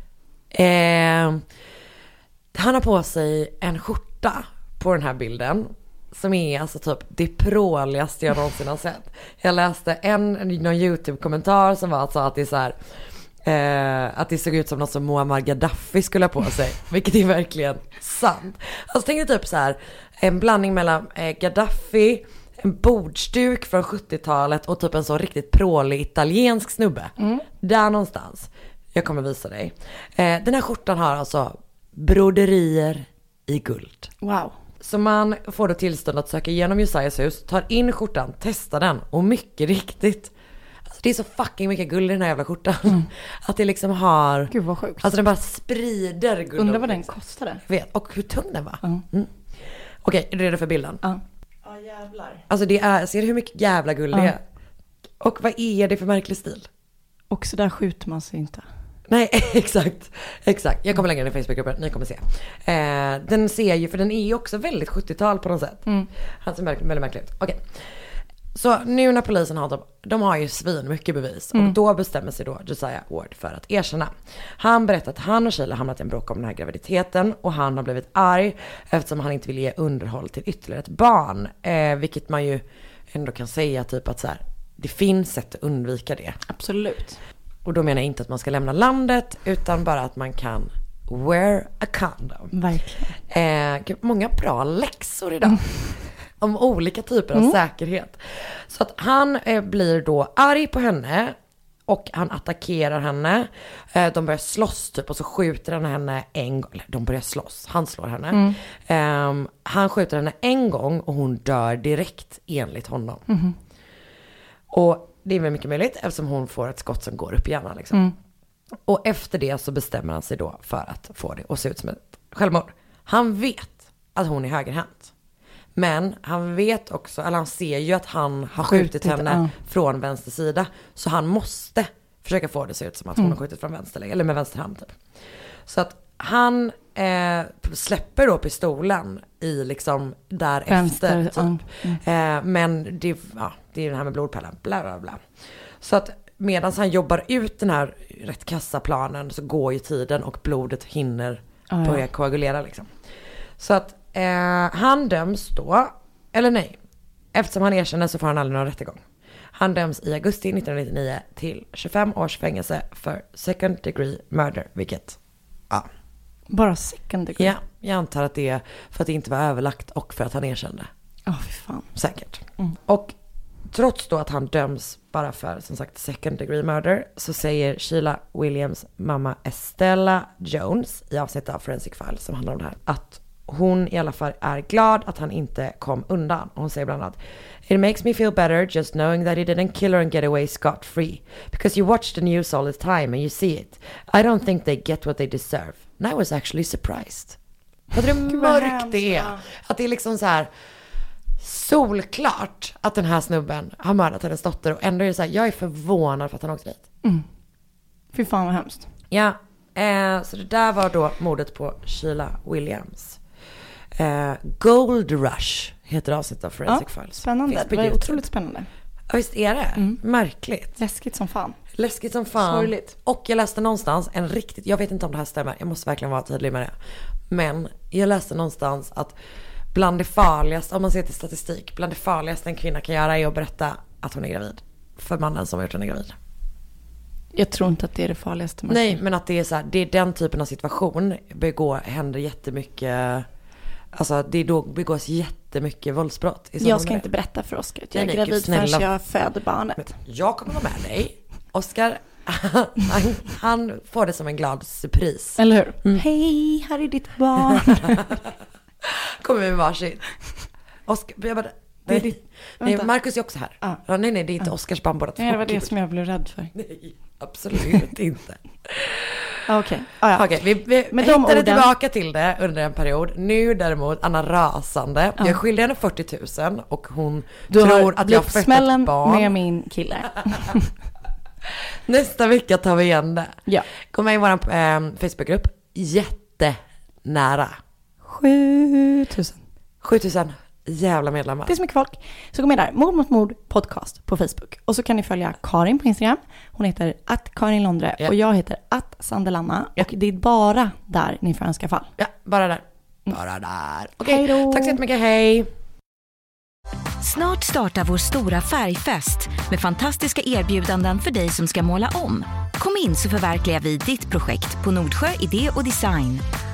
Eh, han har på sig en skjorta på den här bilden som är alltså typ det pråligaste jag någonsin har sett. Jag läste en, någon YouTube-kommentar som var alltså att det är så här, eh, att det såg ut som något som Muammar Gaddafi skulle ha på sig, vilket är verkligen sant. Alltså tänk dig typ så här, en blandning mellan eh, Gaddafi, en bordsduk från sjuttiotalet och typ en så riktigt prålig italiensk snubbe. Mm. Där någonstans. Jag kommer visa dig. Eh, den här skjortan har alltså broderier i guld. Wow. Så man får då tillstånd att söka igenom Josiahs hus, tar in skjortan, testar den och mycket riktigt. Alltså det är så fucking mycket guld i den här jävla skjortan. Mm. Att det liksom har... Gud vad sjukt. Alltså den bara sprider guld. Undrar vad den kostade. Jag vet. Och hur tung den var. Mm. Mm. Okej, är du redo för bilden? Ja. Ja jävlar. Alltså det är, ser du hur mycket jävla guld det ja. är? Och vad är det för märklig stil? Och så där skjuter man sig inte. Nej, exakt. Exakt. Jag kommer lägga den i Facebookgruppen, ni kommer se. Eh, den ser ju, för den är ju också väldigt sjuttiotal på något sätt. Mm. Han ser väldigt, väldigt märkligt ut. Okej. Så nu när polisen har, de, de har ju svin mycket bevis. Mm. Och då bestämmer sig då Josiah Ward för att erkänna. Han berättar att han och Sheila hamnat i en bråk om den här graviditeten. Och han har blivit arg eftersom han inte vill ge underhåll till ytterligare ett barn. Eh, vilket man ju ändå kan säga typ att så här, det finns sätt att undvika det. Absolut. Och då menar jag inte att man ska lämna landet, utan bara att man kan wear a condom. Verkligen. Eh, många bra läxor idag. Mm. Om olika typer av mm. säkerhet. Så att han eh, blir då arg på henne. Och han attackerar henne. Eh, de börjar slåss typ. Och så skjuter han henne en gång. Eller de börjar slåss. Han slår henne. Mm. Eh, han skjuter henne en gång. Och hon dör direkt enligt honom. Mm. Och det är väl mycket möjligt eftersom hon får ett skott som går upp i hjärnan liksom. Mm. Och efter det så bestämmer han sig då för att få det att se ut som ett självmord. Han vet att hon är högerhänt. Men han vet också, eller han ser ju att han har skjutit, skjutit henne ja. från vänster sida. Så han måste försöka få det att se ut som att hon mm. har skjutit från vänster, eller med vänster hand typ. Så att han eh, släpper då pistolen i liksom därefter typ. Mm. Eh, men det, ja, det är det här med blodpärlan, bla bla bla. Så att medan han jobbar ut den här rätt kassa planen så går ju tiden och blodet hinner ah, börja ja. koagulera liksom. Så att eh, han döms då, eller nej, eftersom han erkänner så får han aldrig någon rättegång. Han döms i augusti nittonhundranittionio till tjugofem års fängelse för second degree murder, vilket, ja. Bara second degree? Ja, jag antar att det är för att det inte var överlagt och för att han erkände. Ja, oh, fy fan. Säkert. Mm. Och trots då att han döms bara för, som sagt, second degree murder, så säger Sheila Williams mamma Estella Jones i avsnittet av Forensic Files som handlar om det här, att hon i alla fall är glad att han inte kom undan. Hon säger bland annat: "It makes me feel better just knowing that he didn't kill her and get away scot free. Because you watch the news all the time and you see it. I don't think they get what they deserve. And I was actually surprised." Vad det mörkt det är. Att det är liksom så här solklart att den här snubben har mördat hennes dotter. Och ändå är det så här, jag är förvånad för att han åkte dit. Mm. Fy fan vad hemskt. Ja, eh, så det där var då mordet på Sheila Williams. Eh, Gold Rush heter avsnittet av Forensic Ja, Files. spännande. Finns på Det var YouTube. otroligt spännande. Ja, visst är det? Mm. Märkligt. Läskigt som fan. Läskigt som fan. Sorgligt. Och jag läste någonstans en riktigt, jag vet inte om det här stämmer, jag måste verkligen vara tydlig med det. Men jag läste någonstans att bland det farligaste, om man ser till statistik, bland det farligaste en kvinna kan göra är att berätta att hon är gravid. För mannen som har gjort henne gravid. Jag tror inte att det är det farligaste. Man Nej, men att det är så här, det är den typen av situation begår, händer jättemycket, alltså det är då begås jättemycket våldsbrott. I Jag ska med inte det. berätta för Oskar att jag Nej, är nej, gravid gud, snälla. förrän jag föder barnet. Jag kommer vara med dig. Oskar, han, han får det som en glad surpris. Eller hur? Mm. Hej, här är ditt barn. Kommer vi med varsitt. Oskar, jag bara, Det är nej, ditt- nej, vänta. Marcus är också här. Ah. Ja, nej, nej, det är inte Oskars barn båda två. Nej, det var det som jag blev rädd för. Nej, absolut inte. Ah, Okej, ah, ja. Okej, vi, vi Med de hittade orden- tillbaka till det under en period. Nu däremot, Anna rasande. Ja. Jag skyllde henne fyrtio tusen och hon Du tror har att jag blivit har fött smällen ett barn. med min kille. Nästa vecka tar vi igen det. Ja. Kom med i vår eh, Facebookgrupp. Jättenära. sjutusen. sjutusen jävla medlemmar. Det är så mycket folk. Så gå med där. Mord mot mord podcast på Facebook. Och så kan ni följa Karin på Instagram. Hon heter att Karin Londre. Ja. Och jag heter att Sandelanna. Och det är bara där ni får önska fall. Ja, bara där. Bara där. Okej, Hej då. tack så jättemycket. Hej. Snart startar vår stora färgfest med fantastiska erbjudanden för dig som ska måla om. Kom in så förverkligar vi ditt projekt på Nordsjö Idé och Design.